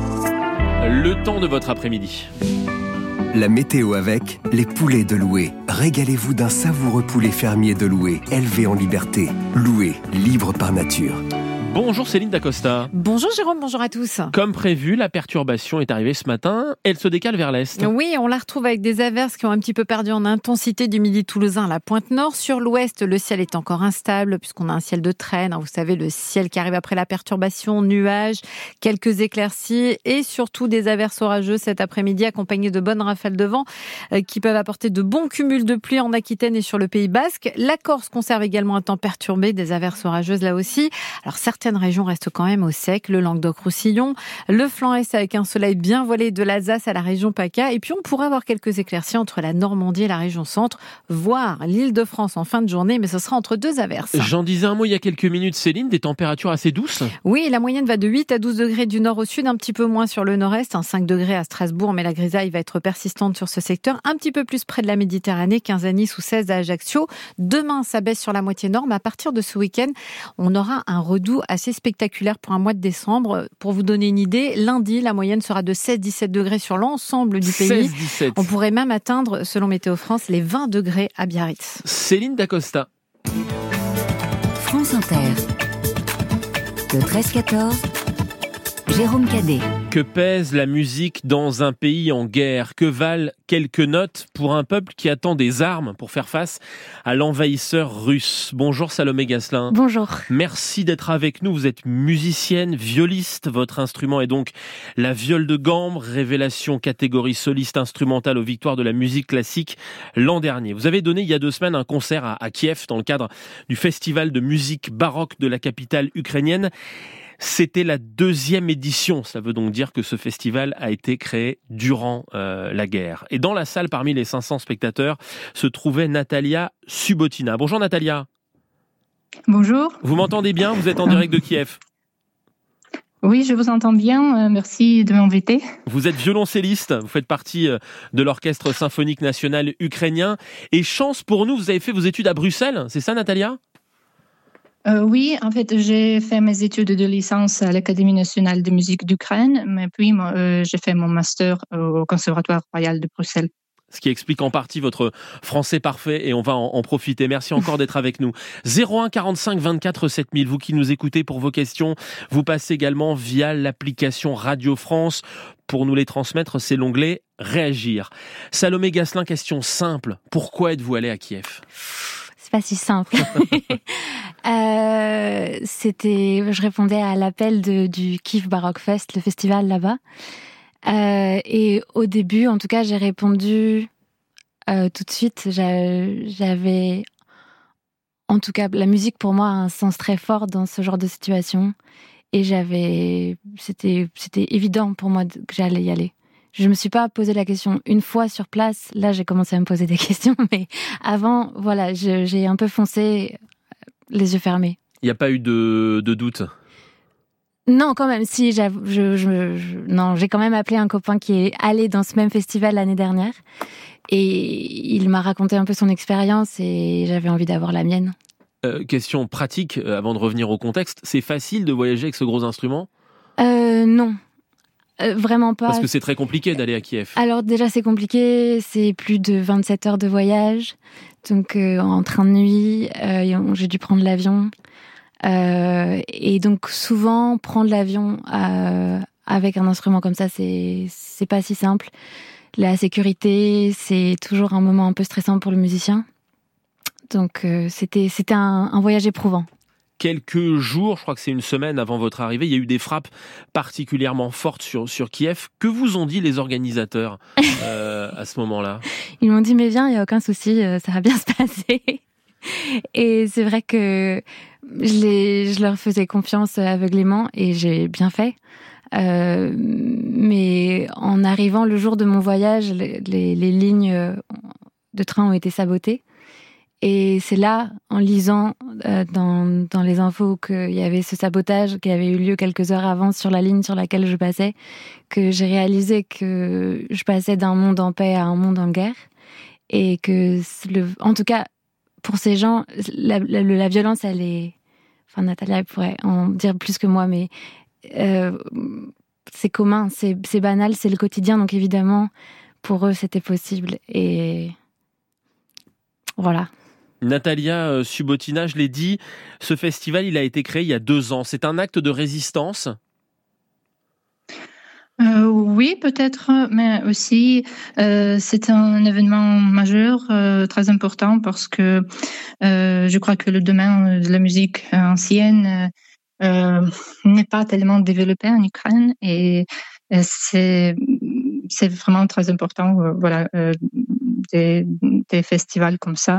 Le temps de votre après-midi. La météo avec les poulets de Loué. Régalez-vous d'un savoureux poulet fermier de Loué, élevé en liberté. Loué, libre par nature. Bonjour Céline Dacosta. Bonjour Jérôme, bonjour à tous. Comme prévu, la perturbation est arrivée ce matin. Elle se décale vers l'est. Oui, on la retrouve avec des averses qui ont un petit peu perdu en intensité du midi toulousain à la pointe nord. Sur l'ouest, le ciel est encore instable puisqu'on a un ciel de traîne. Vous savez, le ciel qui arrive après la perturbation, nuages, quelques éclaircies et surtout des averses orageuses cet après-midi accompagnées de bonnes rafales de vent qui peuvent apporter de bons cumuls de pluie en Aquitaine et sur le Pays Basque. La Corse conserve également un temps perturbé, des averses orageuses là aussi. Alors certaines régions restent quand même au sec, le Languedoc-Roussillon, le flanc est avec un soleil bien voilé de l'Alsace à la région PACA, et puis on pourrait avoir quelques éclaircies entre la Normandie et la région centre, voire l'Île-de-France en fin de journée, mais ce sera entre 2 averses. J'en disais un mot il y a quelques minutes, Céline, des températures assez douces. Oui, la moyenne va de 8 à 12 degrés du nord au sud, un petit peu moins sur le nord-est, 5 degrés à Strasbourg, mais la grisaille va être persistante sur ce secteur, un petit peu plus près de la Méditerranée, 15 à Nice ou 16 à Ajaccio. Demain, ça baisse sur la moitié nord, mais à partir de ce week-end, on aura un redout assez spectaculaire pour un mois de décembre. Pour vous donner une idée, lundi, la moyenne sera de 16-17 degrés sur l'ensemble du pays. 16-17. On pourrait même atteindre, selon Météo France, les 20 degrés à Biarritz. Céline Dacosta. France Inter. Le 13-14. Jérôme Cadet. Que pèse la musique dans un pays en guerre? Que valent quelques notes pour un peuple qui attend des armes pour faire face à l'envahisseur russe? Bonjour Salomé Gasselin. Bonjour. Merci d'être avec nous. Vous êtes musicienne, violiste. Votre instrument est donc la viole de gambre, révélation catégorie soliste instrumentale aux victoires de la musique classique l'an dernier. Vous avez donné il y a 2 semaines un concert à Kiev dans le cadre du festival de musique baroque de la capitale ukrainienne. C'était la 2e édition. Ça veut donc dire que ce festival a été créé durant la guerre. Et dans la salle, parmi les 500 spectateurs, se trouvait Natalia Subotina. Bonjour Natalia. Bonjour. Vous m'entendez bien? Vous êtes en direct de Kiev. Oui, je vous entends bien. Merci de m'inviter. Vous êtes violoncelliste. Vous faites partie de l'Orchestre symphonique national ukrainien. Et chance pour nous, vous avez fait vos études à Bruxelles. C'est ça Natalia? Oui, en fait, j'ai fait mes études de licence à l'Académie nationale de musique d'Ukraine, mais puis j'ai fait mon master au Conservatoire royal de Bruxelles. Ce qui explique en partie votre français parfait et on va en profiter. Merci encore d'être avec nous. 01 45 24 7000, vous qui nous écoutez pour vos questions, vous passez également via l'application Radio France. Pour nous les transmettre, c'est l'onglet Réagir. Salomé Gasselin, question simple. Pourquoi êtes-vous allé à Kiev ? C'est pas si simple. Je répondais à l'appel du Kiev Baroque Fest, le festival là-bas. Et au début, en tout cas, j'ai répondu tout de suite. J'avais, en tout cas, la musique pour moi a un sens très fort dans ce genre de situation. Et c'était évident pour moi que j'allais y aller. Je me suis pas posé la question une fois sur place. Là, j'ai commencé à me poser des questions, mais avant, voilà, j'ai un peu foncé les yeux fermés. Il n'y a pas eu de doute? Non, quand même. Si, non, j'ai quand même appelé un copain qui est allé dans ce même festival l'année dernière, et il m'a raconté un peu son expérience, et j'avais envie d'avoir la mienne. Question pratique, avant de revenir au contexte. C'est facile de voyager avec ce gros instrument? Non. Vraiment pas. Parce que c'est très compliqué d'aller à Kiev. Alors déjà c'est compliqué, c'est plus de 27 heures de voyage, donc en train de nuit, j'ai dû prendre l'avion. Et donc souvent prendre l'avion avec un instrument comme ça, c'est pas si simple. La sécurité, c'est toujours un moment un peu stressant pour le musicien. Donc c'était un voyage éprouvant. quelques jours, je crois que c'est une semaine avant votre arrivée, il y a eu des frappes particulièrement fortes sur Kiev. Que vous ont dit les organisateurs à ce moment-là ? Ils m'ont dit mais viens, il n'y a aucun souci, ça va bien se passer. Et c'est vrai que je leur faisais confiance aveuglément et j'ai bien fait. Mais en arrivant le jour de mon voyage, les lignes de train ont été sabotées. Et c'est là, en lisant dans les infos qu'il y avait ce sabotage qui avait eu lieu quelques heures avant sur la ligne sur laquelle je passais, que j'ai réalisé que je passais d'un monde en paix à un monde en guerre. Et que, en tout cas, pour ces gens, la violence, elle est... Enfin, Natalia pourrait en dire plus que moi, mais c'est commun, c'est banal, c'est le quotidien. Donc évidemment, pour eux, c'était possible. Et voilà. Natalia Subotina, je l'ai dit, ce festival, il a été créé il y a 2 ans. C'est un acte de résistance ? Oui, peut-être, mais aussi c'est un événement majeur, très important, parce que je crois que le domaine de la musique ancienne n'est pas tellement développé en Ukraine, et c'est vraiment très important, des festivals comme ça.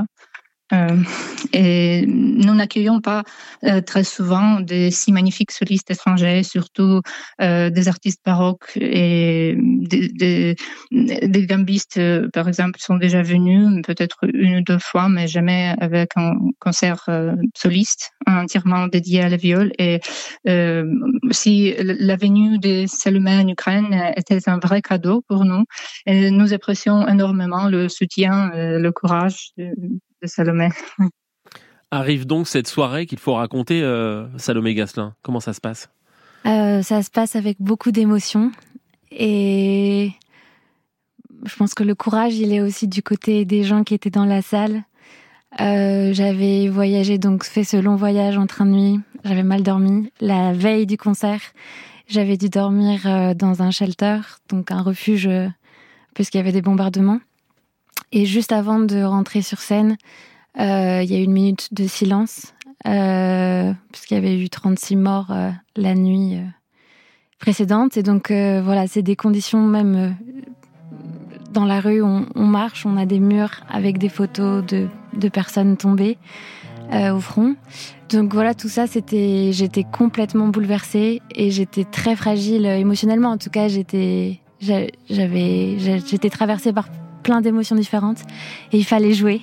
Et nous n'accueillons pas très souvent des si magnifiques solistes étrangers, surtout des artistes baroques, et des gambistes, par exemple, sont déjà venus peut-être 1 ou 2 fois, mais jamais avec un concert soliste entièrement dédié à la viole. Et si la venue de Salomé en Ukraine était un vrai cadeau pour nous, et nous apprécions énormément le soutien, le courage de Salomé. Arrive donc cette soirée qu'il faut raconter, Salomé Gasselin. Comment ça se passe ? Ça se passe avec beaucoup d'émotions, et je pense que le courage, il est aussi du côté des gens qui étaient dans la salle. J'avais voyagé, donc fait ce long voyage en train de nuit. J'avais mal dormi. La veille du concert, j'avais dû dormir dans un shelter, donc un refuge, puisqu'il y avait des bombardements. Et juste avant de rentrer sur scène, il y a eu 1 minute de silence, puisqu'il y avait eu 36 morts la nuit précédente. Et donc voilà, c'est des conditions même dans la rue, on marche, on a des murs avec des photos de personnes tombées au front. Donc voilà, tout ça, j'étais complètement bouleversée, et j'étais très fragile émotionnellement. En tout cas, j'étais traversée par plein d'émotions différentes, et il fallait jouer.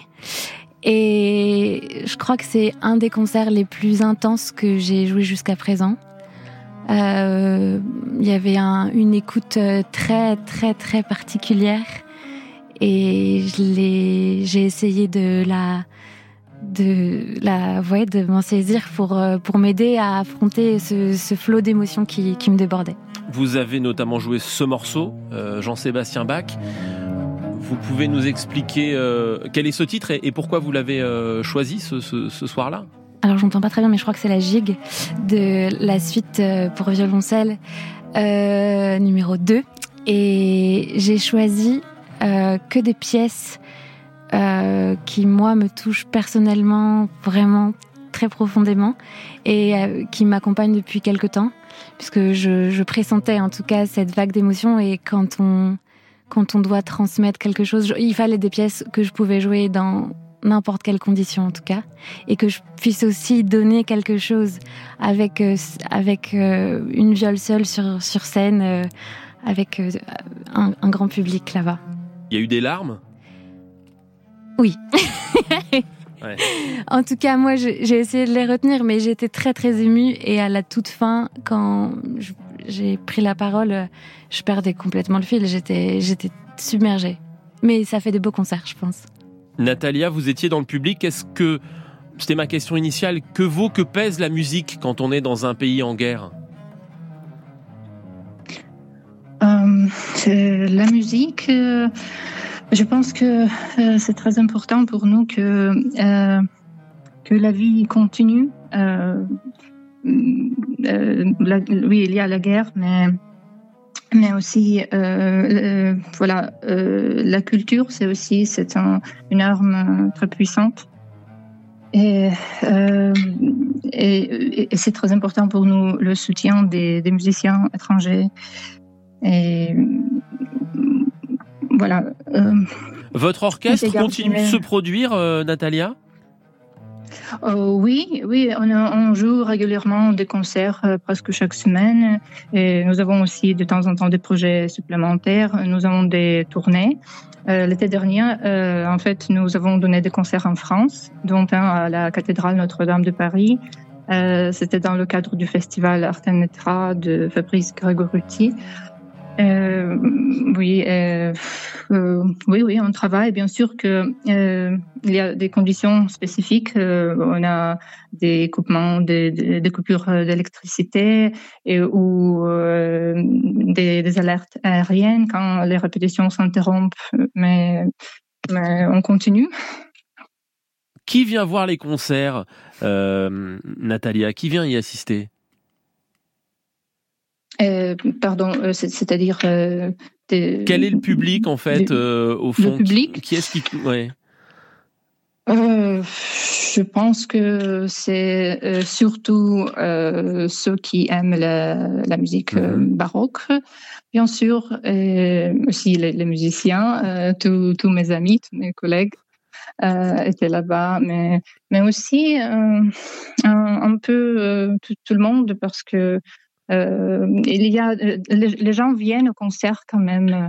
Et je crois que c'est un des concerts les plus intenses que j'ai joué jusqu'à présent. Il y avait une écoute très très très particulière, et j'ai essayé de m'en saisir pour m'aider à affronter ce flot d'émotions qui me débordait. Vous avez notamment joué ce morceau, Jean-Sébastien Bach. Vous pouvez nous expliquer quel est ce titre et pourquoi vous l'avez choisi ce soir-là ? Alors, j'entends pas très bien, mais je crois que c'est la gigue de la suite pour violoncelle numéro 2. Et j'ai choisi que des pièces qui, moi, me touchent personnellement vraiment très profondément, et qui m'accompagnent depuis quelque temps, puisque je pressentais en tout cas cette vague d'émotions. Et quand on doit transmettre quelque chose, il fallait des pièces que je pouvais jouer dans n'importe quelle condition en tout cas, et que je puisse aussi donner quelque chose avec une viole seule sur scène, avec un grand public là-bas. Il y a eu des larmes ? Oui. Ouais. En tout cas, moi, j'ai essayé de les retenir, mais j'étais très très émue, et à la toute fin, quand j'ai pris la parole, je perdais complètement le fil. J'étais submergée. Mais ça fait des beaux concerts, je pense. Natalia, vous étiez dans le public. C'était ma question initiale, que pèse la musique quand on est dans un pays en guerre ? La musique, je pense que c'est très important pour nous que la vie continue. Oui, il y a la guerre, mais aussi la culture, c'est une arme très puissante. Et c'est très important pour nous le soutien des musiciens étrangers. Et voilà. Votre orchestre continue de se produire, Natalia ? Oui, on joue régulièrement des concerts presque chaque semaine. Et nous avons aussi de temps en temps des projets supplémentaires. Nous avons des tournées. L'été dernier, en fait, nous avons donné des concerts en France, dont un à la cathédrale Notre-Dame de Paris. C'était dans le cadre du festival Arte Netra de Fabrice Grégorutti. Oui, on travaille. Bien sûr que il y a des conditions spécifiques. On a des coupements, des coupures d'électricité ou des alertes aériennes quand les répétitions s'interrompent. Mais on continue. Qui vient voir les concerts, Natalia ? Qui vient y assister ? C'est-à-dire... Quel est le public, en fait, au fond ? Le public ? Qui est-ce qui... Ouais. Je pense que c'est surtout ceux qui aiment la musique baroque, bien sûr, et aussi les musiciens, tous mes amis, tous mes collègues étaient là-bas, mais aussi un peu tout le monde, parce que il y a les gens viennent au concert quand même,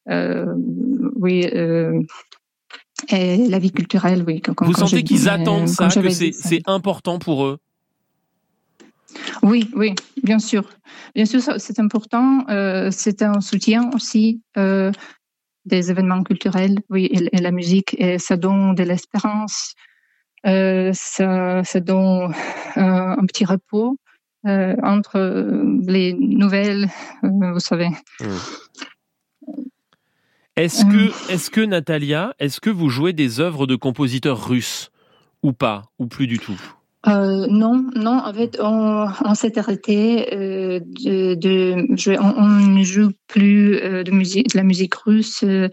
et la vie culturelle, oui. Vous sentez qu'ils attendent ça, que c'est important pour eux? Oui, bien sûr. Bien sûr, c'est important. C'est un soutien aussi des événements culturels, oui, et la musique, et ça donne de l'espérance. Ça donne un petit repos entre les nouvelles, vous savez. Est-ce que Natalia, est-ce que vous jouez des œuvres de compositeurs russes ou pas, ou plus du tout? Non. En fait, on s'est arrêté de jouer. On ne joue plus de la musique russe, on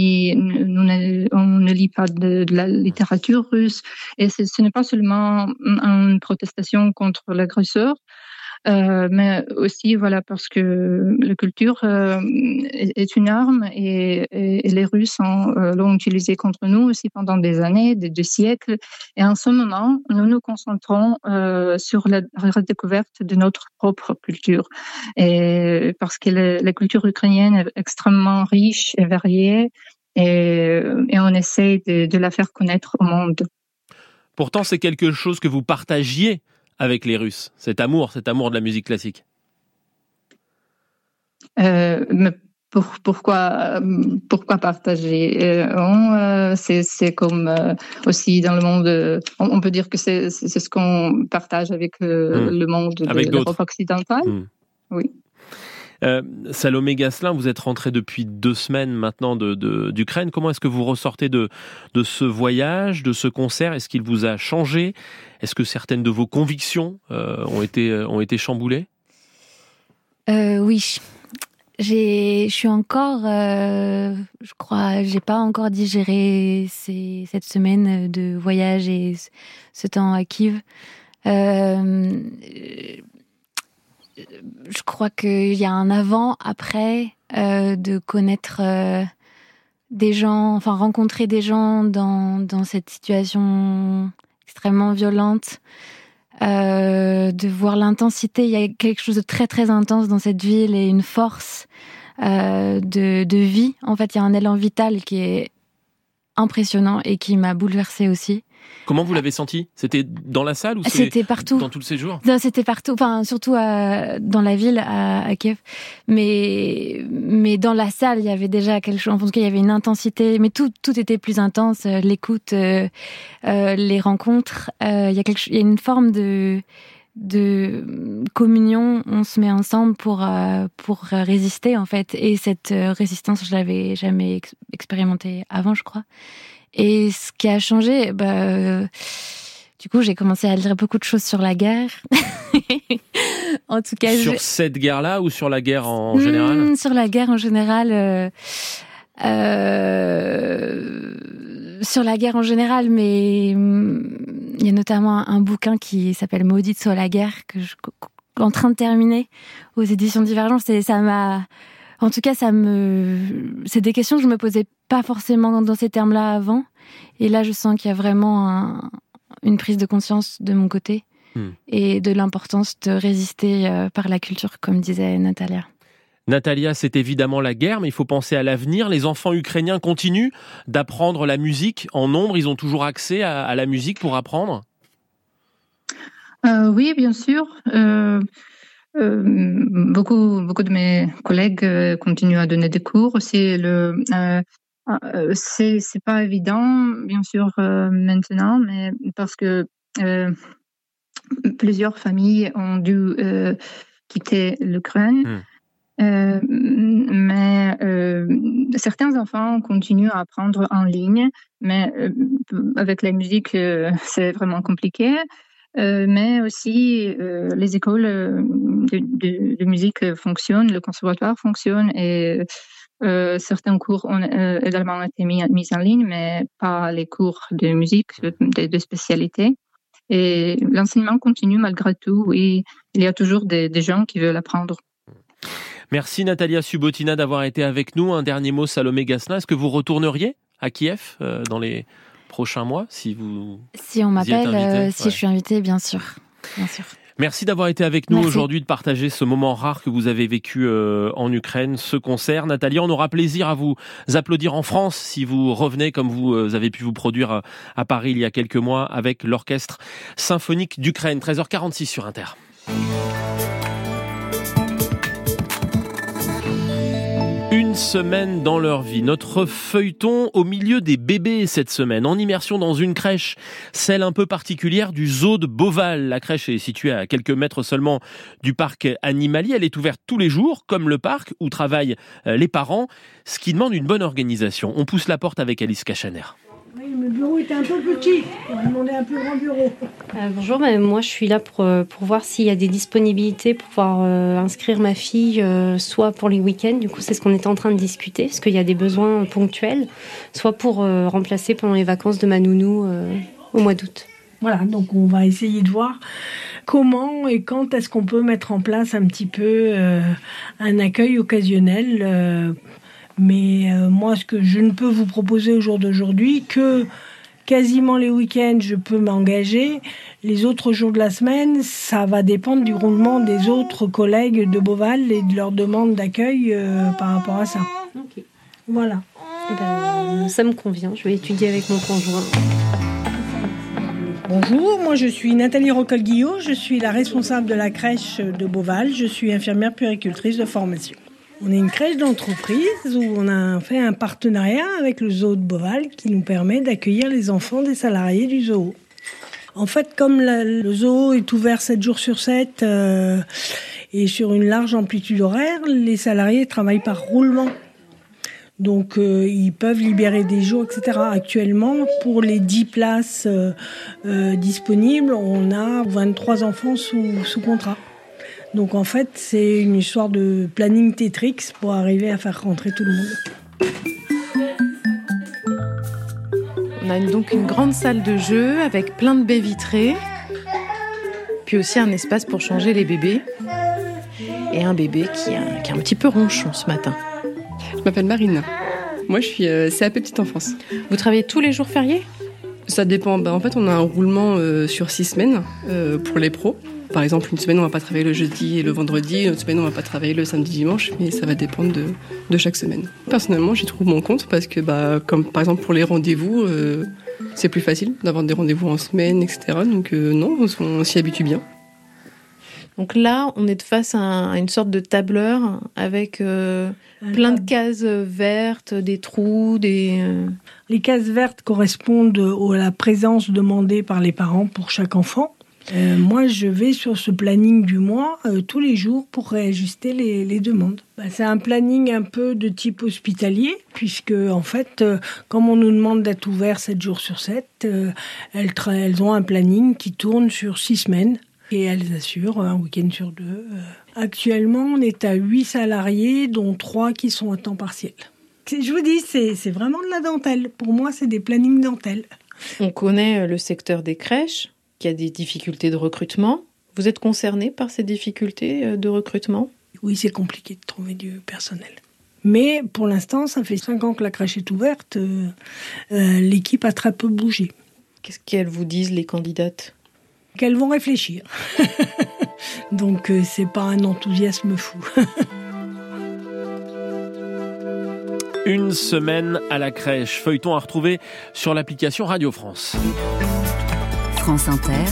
ne lit pas de la littérature russe. Et ce n'est pas seulement une protestation contre l'agresseur, mais aussi parce que la culture est une arme et les Russes l'ont utilisée contre nous aussi pendant des années, des siècles. Et en ce moment, nous nous concentrons sur la redécouverte de notre propre culture, et parce que la culture ukrainienne est extrêmement riche et variée, et on essaie de la faire connaître au monde. Pourtant, c'est quelque chose que vous partagiez avec les Russes, cet amour de la musique classique. Mais pourquoi partager? C'est comme aussi dans le monde, on peut dire que c'est ce qu'on partage avec le monde de l'Europe occidentale. Oui. Salomé Gasselin, vous êtes rentrée depuis 2 semaines maintenant d'Ukraine. Comment est-ce que vous ressortez de ce voyage, de ce concert? Est-ce qu'il vous a changé? Est-ce que certaines de vos convictions ont été chamboulées? Oui. Je suis encore, je crois, j'ai pas encore digéré cette semaine de voyage et ce temps à Kiev. Je crois qu'il y a un avant-après de connaître des gens, enfin rencontrer des gens dans cette situation extrêmement violente, de voir l'intensité. Il y a quelque chose de très très intense dans cette ville et une force de vie. En fait, il y a un élan vital qui est impressionnant et qui m'a bouleversée aussi. Comment vous l'avez senti? C'était dans la salle ou c'était partout? Dans tout le séjour? Non, c'était partout. Enfin, surtout dans la ville, à Kiev. Mais dans la salle, il y avait déjà quelque chose. En tout cas, il y avait une intensité. Mais tout était plus intense. L'écoute, les rencontres. Il y a une forme de communion. On se met ensemble pour résister, en fait. Et cette résistance, je l'avais jamais expérimentée avant, je crois. Et ce qui a changé, du coup, j'ai commencé à lire beaucoup de choses sur la guerre. En tout cas, sur cette guerre-là ou sur la guerre en général? Sur la guerre en général. Sur la guerre en général, mais Il y a notamment un bouquin qui s'appelle Maudite soit la guerre, que je suis en train de terminer aux éditions Divergence. Et ça m'a... En tout cas, c'est des questions que je me posais pas forcément dans ces termes-là avant. Et là, je sens qu'il y a vraiment une prise de conscience de mon côté et de l'importance de résister par la culture, comme disait Natalia. Natalia, c'est évidemment la guerre, mais il faut penser à l'avenir. Les enfants ukrainiens continuent d'apprendre la musique en nombre. Ils ont toujours accès à la musique pour apprendre ? Oui, bien sûr. Beaucoup de mes collègues continuent à donner des cours aussi. C'est pas évident, bien sûr, maintenant, mais parce que plusieurs familles ont dû quitter l'Ukraine. Mais certains enfants continuent à apprendre en ligne, mais avec la musique, c'est vraiment compliqué. Mais aussi, les écoles de musique fonctionnent, le conservatoire fonctionne et certains cours ont également été mis en ligne, mais pas les cours de musique de spécialité. Et l'enseignement continue malgré tout et il y a toujours des gens qui veulent apprendre. Merci Natalia Subotina d'avoir été avec nous. Un dernier mot, Salomé Gasselin. Est-ce que vous retourneriez à Kiev dans les prochains mois si on m'appelle, si je suis invitée, bien sûr. Merci d'avoir été avec nous aujourd'hui, de partager ce moment rare que vous avez vécu en Ukraine, ce concert. Nathalie, on aura plaisir à vous applaudir en France si vous revenez comme vous avez pu vous produire à Paris il y a quelques mois avec l'Orchestre Symphonique d'Ukraine. 13h46 sur Inter. Une semaine dans leur vie. Notre feuilleton au milieu des bébés cette semaine, en immersion dans une crèche, celle un peu particulière du zoo de Beauval. La crèche est située à quelques mètres seulement du parc animalier. Elle est ouverte tous les jours, comme le parc où travaillent les parents, ce qui demande une bonne organisation. On pousse la porte avec Alice Cachaner. Oui, le bureau était un peu petit, on va demander un plus grand bureau. Bonjour, moi je suis là pour voir s'il y a des disponibilités pour pouvoir inscrire ma fille, soit pour les week-ends, du coup c'est ce qu'on est en train de discuter, parce qu'il y a des besoins ponctuels, soit pour remplacer pendant les vacances de ma nounou au mois d'août. Voilà, donc on va essayer de voir comment et quand est-ce qu'on peut mettre en place un petit peu un accueil occasionnel. Mais moi, ce que je ne peux vous proposer au jour d'aujourd'hui, que quasiment les week-ends, je peux m'engager. Les autres jours de la semaine, ça va dépendre du roulement des autres collègues de Beauval et de leur demande d'accueil par rapport à ça. Okay. Voilà. Ça me convient, je vais étudier avec mon conjoint. Bonjour, moi je suis Nathalie Rocol-Guillot, je suis la responsable de la crèche de Beauval, je suis infirmière puéricultrice de formation. On est une crèche d'entreprise où on a fait un partenariat avec le zoo de Beauval qui nous permet d'accueillir les enfants des salariés du zoo. En fait, comme le zoo est ouvert 7 jours sur 7 et sur une large amplitude horaire, les salariés travaillent par roulement. Donc, ils peuvent libérer des jours, etc. Actuellement, pour les 10 places disponibles, on a 23 enfants sous contrat. Donc en fait, c'est une histoire de planning Tetrix pour arriver à faire rentrer tout le monde. On a donc une grande salle de jeu avec plein de baies vitrées, puis aussi un espace pour changer les bébés, et un bébé qui est un petit peu ronchon ce matin. Je m'appelle Marine. Moi, je suis CAP Petite Enfance. Vous travaillez tous les jours fériés ? Ça dépend. En fait, on a un roulement sur 6 semaines pour les pros. Par exemple, une semaine, on va pas travailler le jeudi et le vendredi. Une autre semaine, on va pas travailler le samedi, dimanche. Mais ça va dépendre de chaque semaine. Personnellement, j'y trouve mon compte parce que, comme par exemple pour les rendez-vous, c'est plus facile d'avoir des rendez-vous en semaine, etc. Donc non, on s'y habitue bien. Donc là, on est face à une sorte de tableur avec plein de cases vertes, des trous, Les cases vertes correspondent à la présence demandée par les parents pour chaque enfant. Moi, je vais sur ce planning du mois tous les jours pour réajuster les demandes. C'est un planning un peu de type hospitalier, puisque en fait, comme on nous demande d'être ouvert 7 jours sur 7, elles ont un planning qui tourne sur 6 semaines et elles assurent un week-end sur 2. Actuellement, on est à 8 salariés, dont 3 qui sont à temps partiel. Je vous dis, c'est vraiment de la dentelle. Pour moi, c'est des plannings dentelle. On connaît le secteur des crèches. qu'il y a des difficultés de recrutement. Vous êtes concerné par ces difficultés de recrutement ? Oui, c'est compliqué de trouver du personnel. Mais pour l'instant, ça fait 5 ans que la crèche est ouverte. L'équipe a très peu bougé. Qu'est-ce qu'elles vous disent, les candidates ? Qu'elles vont réfléchir. Donc, c'est pas un enthousiasme fou. Une semaine à la crèche. Feuilleton à retrouver sur l'application Radio France. France Inter,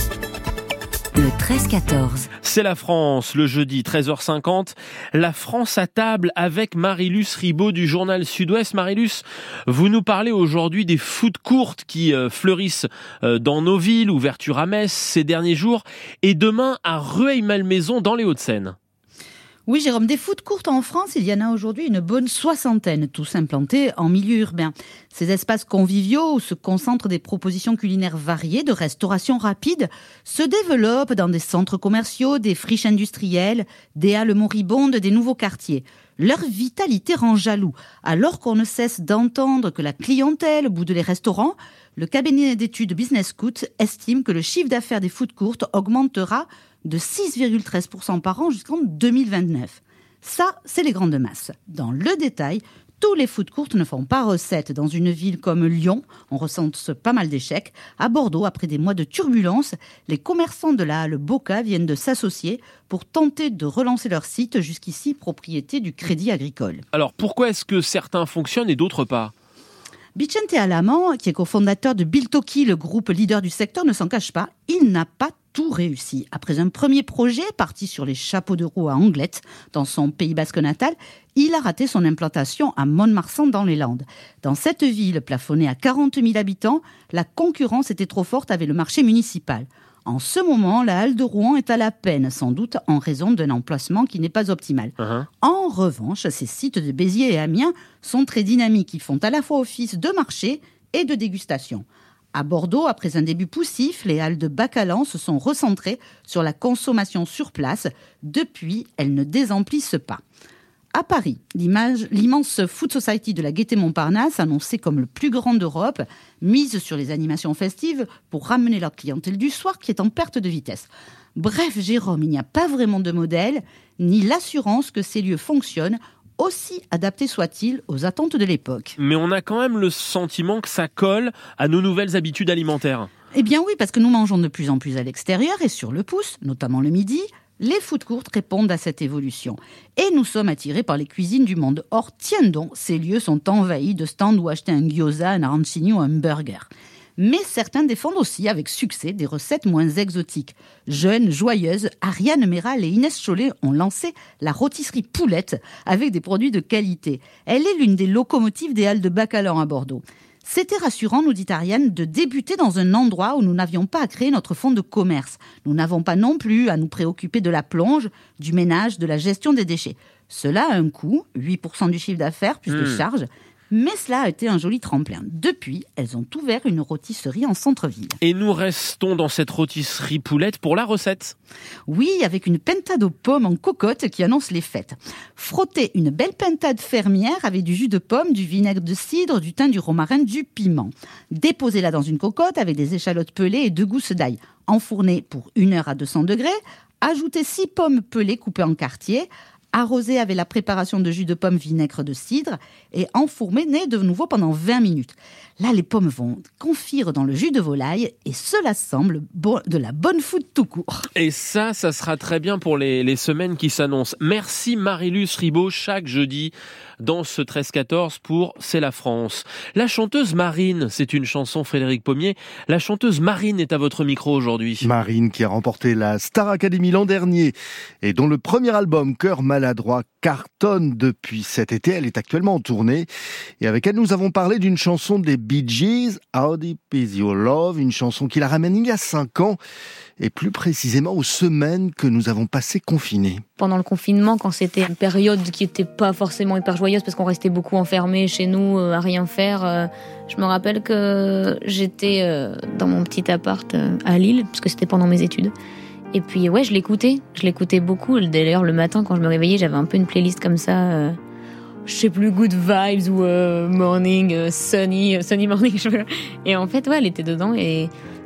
le 13-14. C'est la France, le jeudi 13h50. La France à table avec Marie-Luce Ribaud du journal Sud-Ouest. Marie-Luce, vous nous parlez aujourd'hui des food courts qui fleurissent dans nos villes, ouverture à Metz ces derniers jours, et demain à Rueil-Malmaison dans les Hauts-de-Seine. Oui, Jérôme, des food courts en France, il y en a aujourd'hui une bonne 60aine, tous implantés en milieu urbain. Ces espaces conviviaux où se concentrent des propositions culinaires variées de restauration rapide se développent dans des centres commerciaux, des friches industrielles, des halles moribondes, des nouveaux quartiers. Leur vitalité rend jaloux. Alors qu'on ne cesse d'entendre que la clientèle boude les restaurants, le cabinet d'études Business Scout estime que le chiffre d'affaires des food courts augmentera de 6,13% par an jusqu'en 2029. Ça, c'est les grandes masses. Dans le détail, tous les food courts ne font pas recette. Dans une ville comme Lyon, on ressent pas mal d'échecs. À Bordeaux, après des mois de turbulence, les commerçants de la halle Boca viennent de s'associer pour tenter de relancer leur site, jusqu'ici propriété du Crédit Agricole. Alors pourquoi est-ce que certains fonctionnent et d'autres pas ? Vicente Alamand, qui est cofondateur de Biltoki, le groupe leader du secteur, ne s'en cache pas. Il n'a pas tout réussi. Après un premier projet parti sur les chapeaux de roue à Anglette, dans son Pays basque natal, il a raté son implantation à Mont-de-Marsan dans les Landes. Dans cette ville plafonnée à 40 000 habitants, la concurrence était trop forte avec le marché municipal. En ce moment, la halle de Rouen est à la peine, sans doute en raison d'un emplacement qui n'est pas optimal. En revanche, ces sites de Béziers et Amiens sont très dynamiques. Ils font à la fois office de marché et de dégustation. À Bordeaux, après un début poussif, les halles de Bacalan se sont recentrées sur la consommation sur place. Depuis, elles ne désemplissent pas. À Paris, l'immense Food Society de la Gaîté-Montparnasse, annoncée comme le plus grand d'Europe, mise sur les animations festives pour ramener leur clientèle du soir qui est en perte de vitesse. Bref, Jérôme, il n'y a pas vraiment de modèle, ni l'assurance que ces lieux fonctionnent, aussi adaptés soient-ils aux attentes de l'époque. Mais on a quand même le sentiment que ça colle à nos nouvelles habitudes alimentaires. Eh bien oui, parce que nous mangeons de plus en plus à l'extérieur et sur le pouce, notamment le midi. Les food courts répondent à cette évolution. Et nous sommes attirés par les cuisines du monde. Or, tiens donc, ces lieux sont envahis de stands où acheter un gyoza, un arancini ou un burger. Mais certains défendent aussi avec succès des recettes moins exotiques. Jeunes, joyeuses, Ariane Méral et Inès Chollet ont lancé la rôtisserie Poulette avec des produits de qualité. Elle est l'une des locomotives des halles de Bacalan à Bordeaux. C'était rassurant, nous dit Ariane, de débuter dans un endroit où nous n'avions pas à créer notre fonds de commerce. Nous n'avons pas non plus à nous préoccuper de la plonge, du ménage, de la gestion des déchets. Cela a un coût, 8% du chiffre d'affaires plus les charges. Mais cela a été un joli tremplin. Depuis, elles ont ouvert une rôtisserie en centre-ville. Et nous restons dans cette rôtisserie Poulette pour la recette. Oui, avec une pentade aux pommes en cocotte qui annonce les fêtes. Frottez une belle pentade fermière avec du jus de pomme, du vinaigre de cidre, du thym, du romarin, du piment. Déposez-la dans une cocotte avec des échalotes pelées et 2 gousses d'ail. Enfournez pour 1 heure à 200 degrés. Ajoutez 6 pommes pelées coupées en quartiers. Arroser avec la préparation de jus de pomme, vinaigre de cidre et enfourner de nouveau pendant 20 minutes. Là, les pommes vont confire dans le jus de volaille et cela semble de la bonne food tout court. Et ça sera très bien pour les semaines qui s'annoncent. Merci Marie-Luce Ribaud, chaque jeudi dans ce 13-14 pour C'est la France. La chanteuse Marine, c'est une chanson Frédéric Pommier. La chanteuse Marine est à votre micro aujourd'hui. Marine qui a remporté la Star Academy l'an dernier et dont le premier album Cœur maladroit cartonne depuis cet été. Elle est actuellement en tournée et avec elle nous avons parlé d'une chanson des Bee Gees, How Deep Is Your Love, une chanson qui la ramène il y a 5 ans et plus précisément aux semaines que nous avons passées confinées. Pendant le confinement, quand c'était une période qui n'était pas forcément hyper joyeuse parce qu'on restait beaucoup enfermés chez nous à rien faire, je me rappelle que j'étais dans mon petit appart à Lille, parce que c'était pendant mes études. Et puis ouais, je l'écoutais beaucoup. D'ailleurs le matin quand je me réveillais, j'avais un peu une playlist comme ça, je sais plus, Good Vibes ou Morning, Sunny Morning. Et en fait ouais, elle était dedans et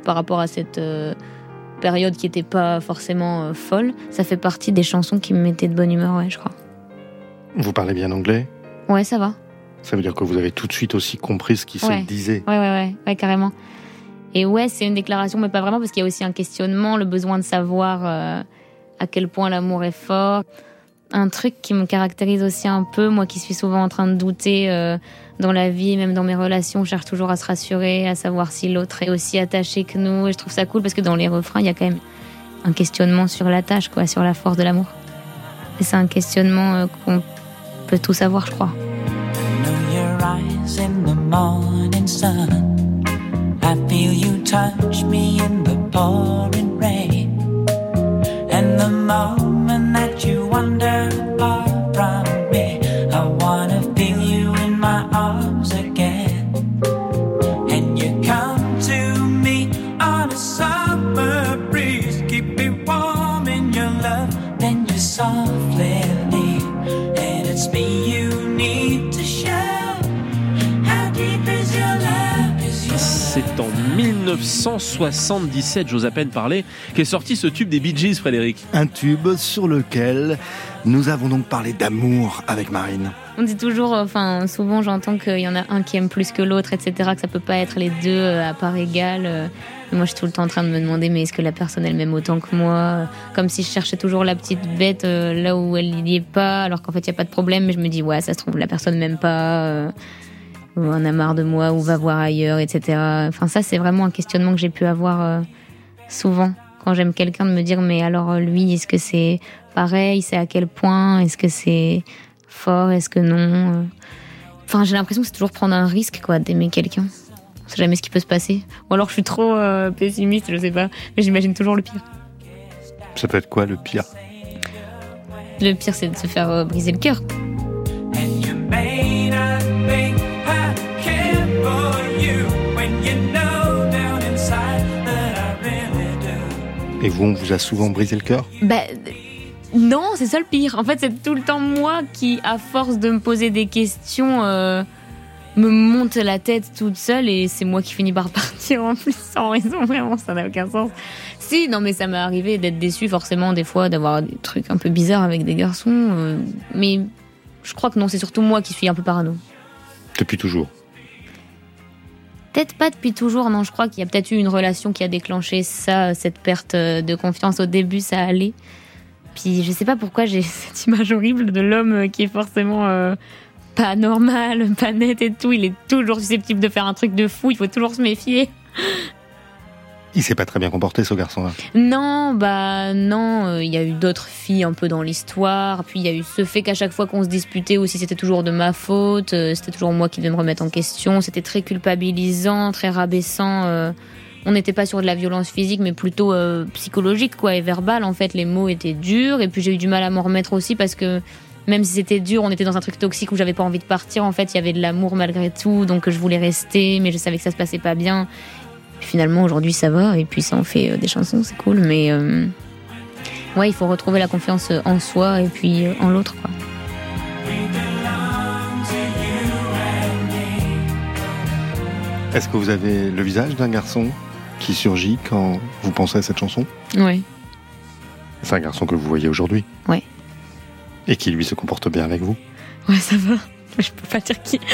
par rapport à cette période qui n'était pas forcément folle, ça fait partie des chansons qui me mettaient de bonne humeur, ouais, je crois. Vous parlez bien anglais ? Ouais, ça va. Ça veut dire que vous avez tout de suite aussi compris ce qui se disait. Ouais, carrément. Et ouais, c'est une déclaration, mais pas vraiment, parce qu'il y a aussi un questionnement, le besoin de savoir à quel point l'amour est fort. Un truc qui me caractérise aussi un peu, moi qui suis souvent en train de douter dans la vie, même dans mes relations, je cherche toujours à se rassurer, à savoir si l'autre est aussi attaché que nous. Et je trouve ça cool parce que dans les refrains, il y a quand même un questionnement sur l'attache, quoi, sur la force de l'amour. Et c'est un questionnement qu'on peut tous avoir, je crois. I feel you touch me in the pouring rain. And the moment that you wander far from me, I wanna feel you in my arms again. And you come to me on a summer breeze, keep me warm in your love, then you softly leave. And it's me you need to show. How deep is your love? C'est en 1977, j'ose à peine parler, qu'est sorti ce tube des Bee Gees, Frédéric. Un tube sur lequel nous avons donc parlé d'amour avec Marine. On dit toujours, souvent j'entends qu'il y en a un qui aime plus que l'autre, etc., que ça peut pas être les deux à part égale. Moi, je suis tout le temps en train de me demander, mais est-ce que la personne elle m'aime autant que moi ? Comme si je cherchais toujours la petite bête là où elle n'y est pas, alors qu'en fait il y a pas de problème. Mais je me dis, ouais, ça se trouve la personne m'aime pas. Ou on a marre de moi, ou va voir ailleurs, etc. Enfin, ça, c'est vraiment un questionnement que j'ai pu avoir souvent quand j'aime quelqu'un, de me dire, mais alors lui, est-ce que c'est pareil ? C'est à quel point ? Est-ce que c'est fort ? Est-ce que non ? Enfin, j'ai l'impression que c'est toujours prendre un risque, quoi, d'aimer quelqu'un. On sait jamais ce qui peut se passer. Ou alors je suis trop pessimiste, je sais pas. Mais j'imagine toujours le pire. Ça peut être quoi, le pire ? Le pire, c'est de se faire briser le cœur. Et vous, on vous a souvent brisé le cœur ? Non, c'est ça le pire. En fait, c'est tout le temps moi qui, à force de me poser des questions, me monte la tête toute seule, et c'est moi qui finis par partir en plus sans raison. Vraiment, ça n'a aucun sens. Si, non, mais ça m'est arrivé d'être déçue forcément des fois, d'avoir des trucs un peu bizarres avec des garçons. Mais je crois que non, c'est surtout moi qui suis un peu parano. Depuis toujours ? Peut-être pas depuis toujours, non. Je crois qu'il y a peut-être eu une relation qui a déclenché ça, cette perte de confiance. Au début, ça allait. Puis je sais pas pourquoi j'ai cette image horrible de l'homme qui est forcément pas normal, pas net et tout. Il est toujours susceptible de faire un truc de fou. Il faut toujours se méfier. Il s'est pas très bien comporté, ce garçon-là. Non, il y a eu d'autres filles un peu dans l'histoire. Puis il y a eu ce fait qu'à chaque fois qu'on se disputait aussi, c'était toujours de ma faute. C'était toujours moi qui devais me remettre en question. C'était très culpabilisant, très rabaissant. On n'était pas sur de la violence physique, mais plutôt psychologique, quoi, et verbale. En fait, les mots étaient durs. Et puis j'ai eu du mal à m'en remettre aussi parce que même si c'était dur, on était dans un truc toxique où j'avais pas envie de partir. En fait, il y avait de l'amour malgré tout, donc je voulais rester, mais je savais que ça se passait pas bien. Finalement, aujourd'hui, ça va, et puis ça en fait des chansons, c'est cool, mais il faut retrouver la confiance en soi et puis en l'autre, quoi. Est-ce que vous avez le visage d'un garçon qui surgit quand vous pensez à cette chanson ? Oui. C'est un garçon que vous voyez aujourd'hui ? Oui. Et qui, lui, se comporte bien avec vous ? Ouais, ça va. Je peux pas dire qui.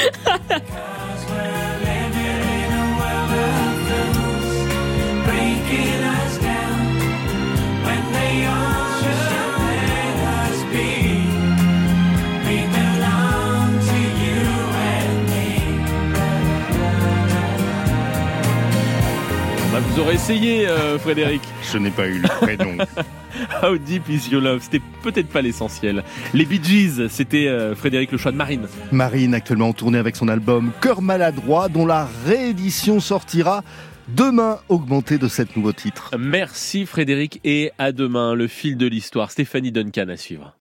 Vous aurez essayé, Frédéric. Je n'ai pas eu le prénom. How deep is your love ? C'était peut-être pas l'essentiel. Les Bee Gees, c'était Frédéric, le choix de Marine. Marine, actuellement en tournée avec son album Cœur maladroit, dont la réédition sortira demain, augmentée de 7 nouveaux titres. Merci Frédéric, et à demain. Le fil de l'histoire, Stéphanie Duncan à suivre.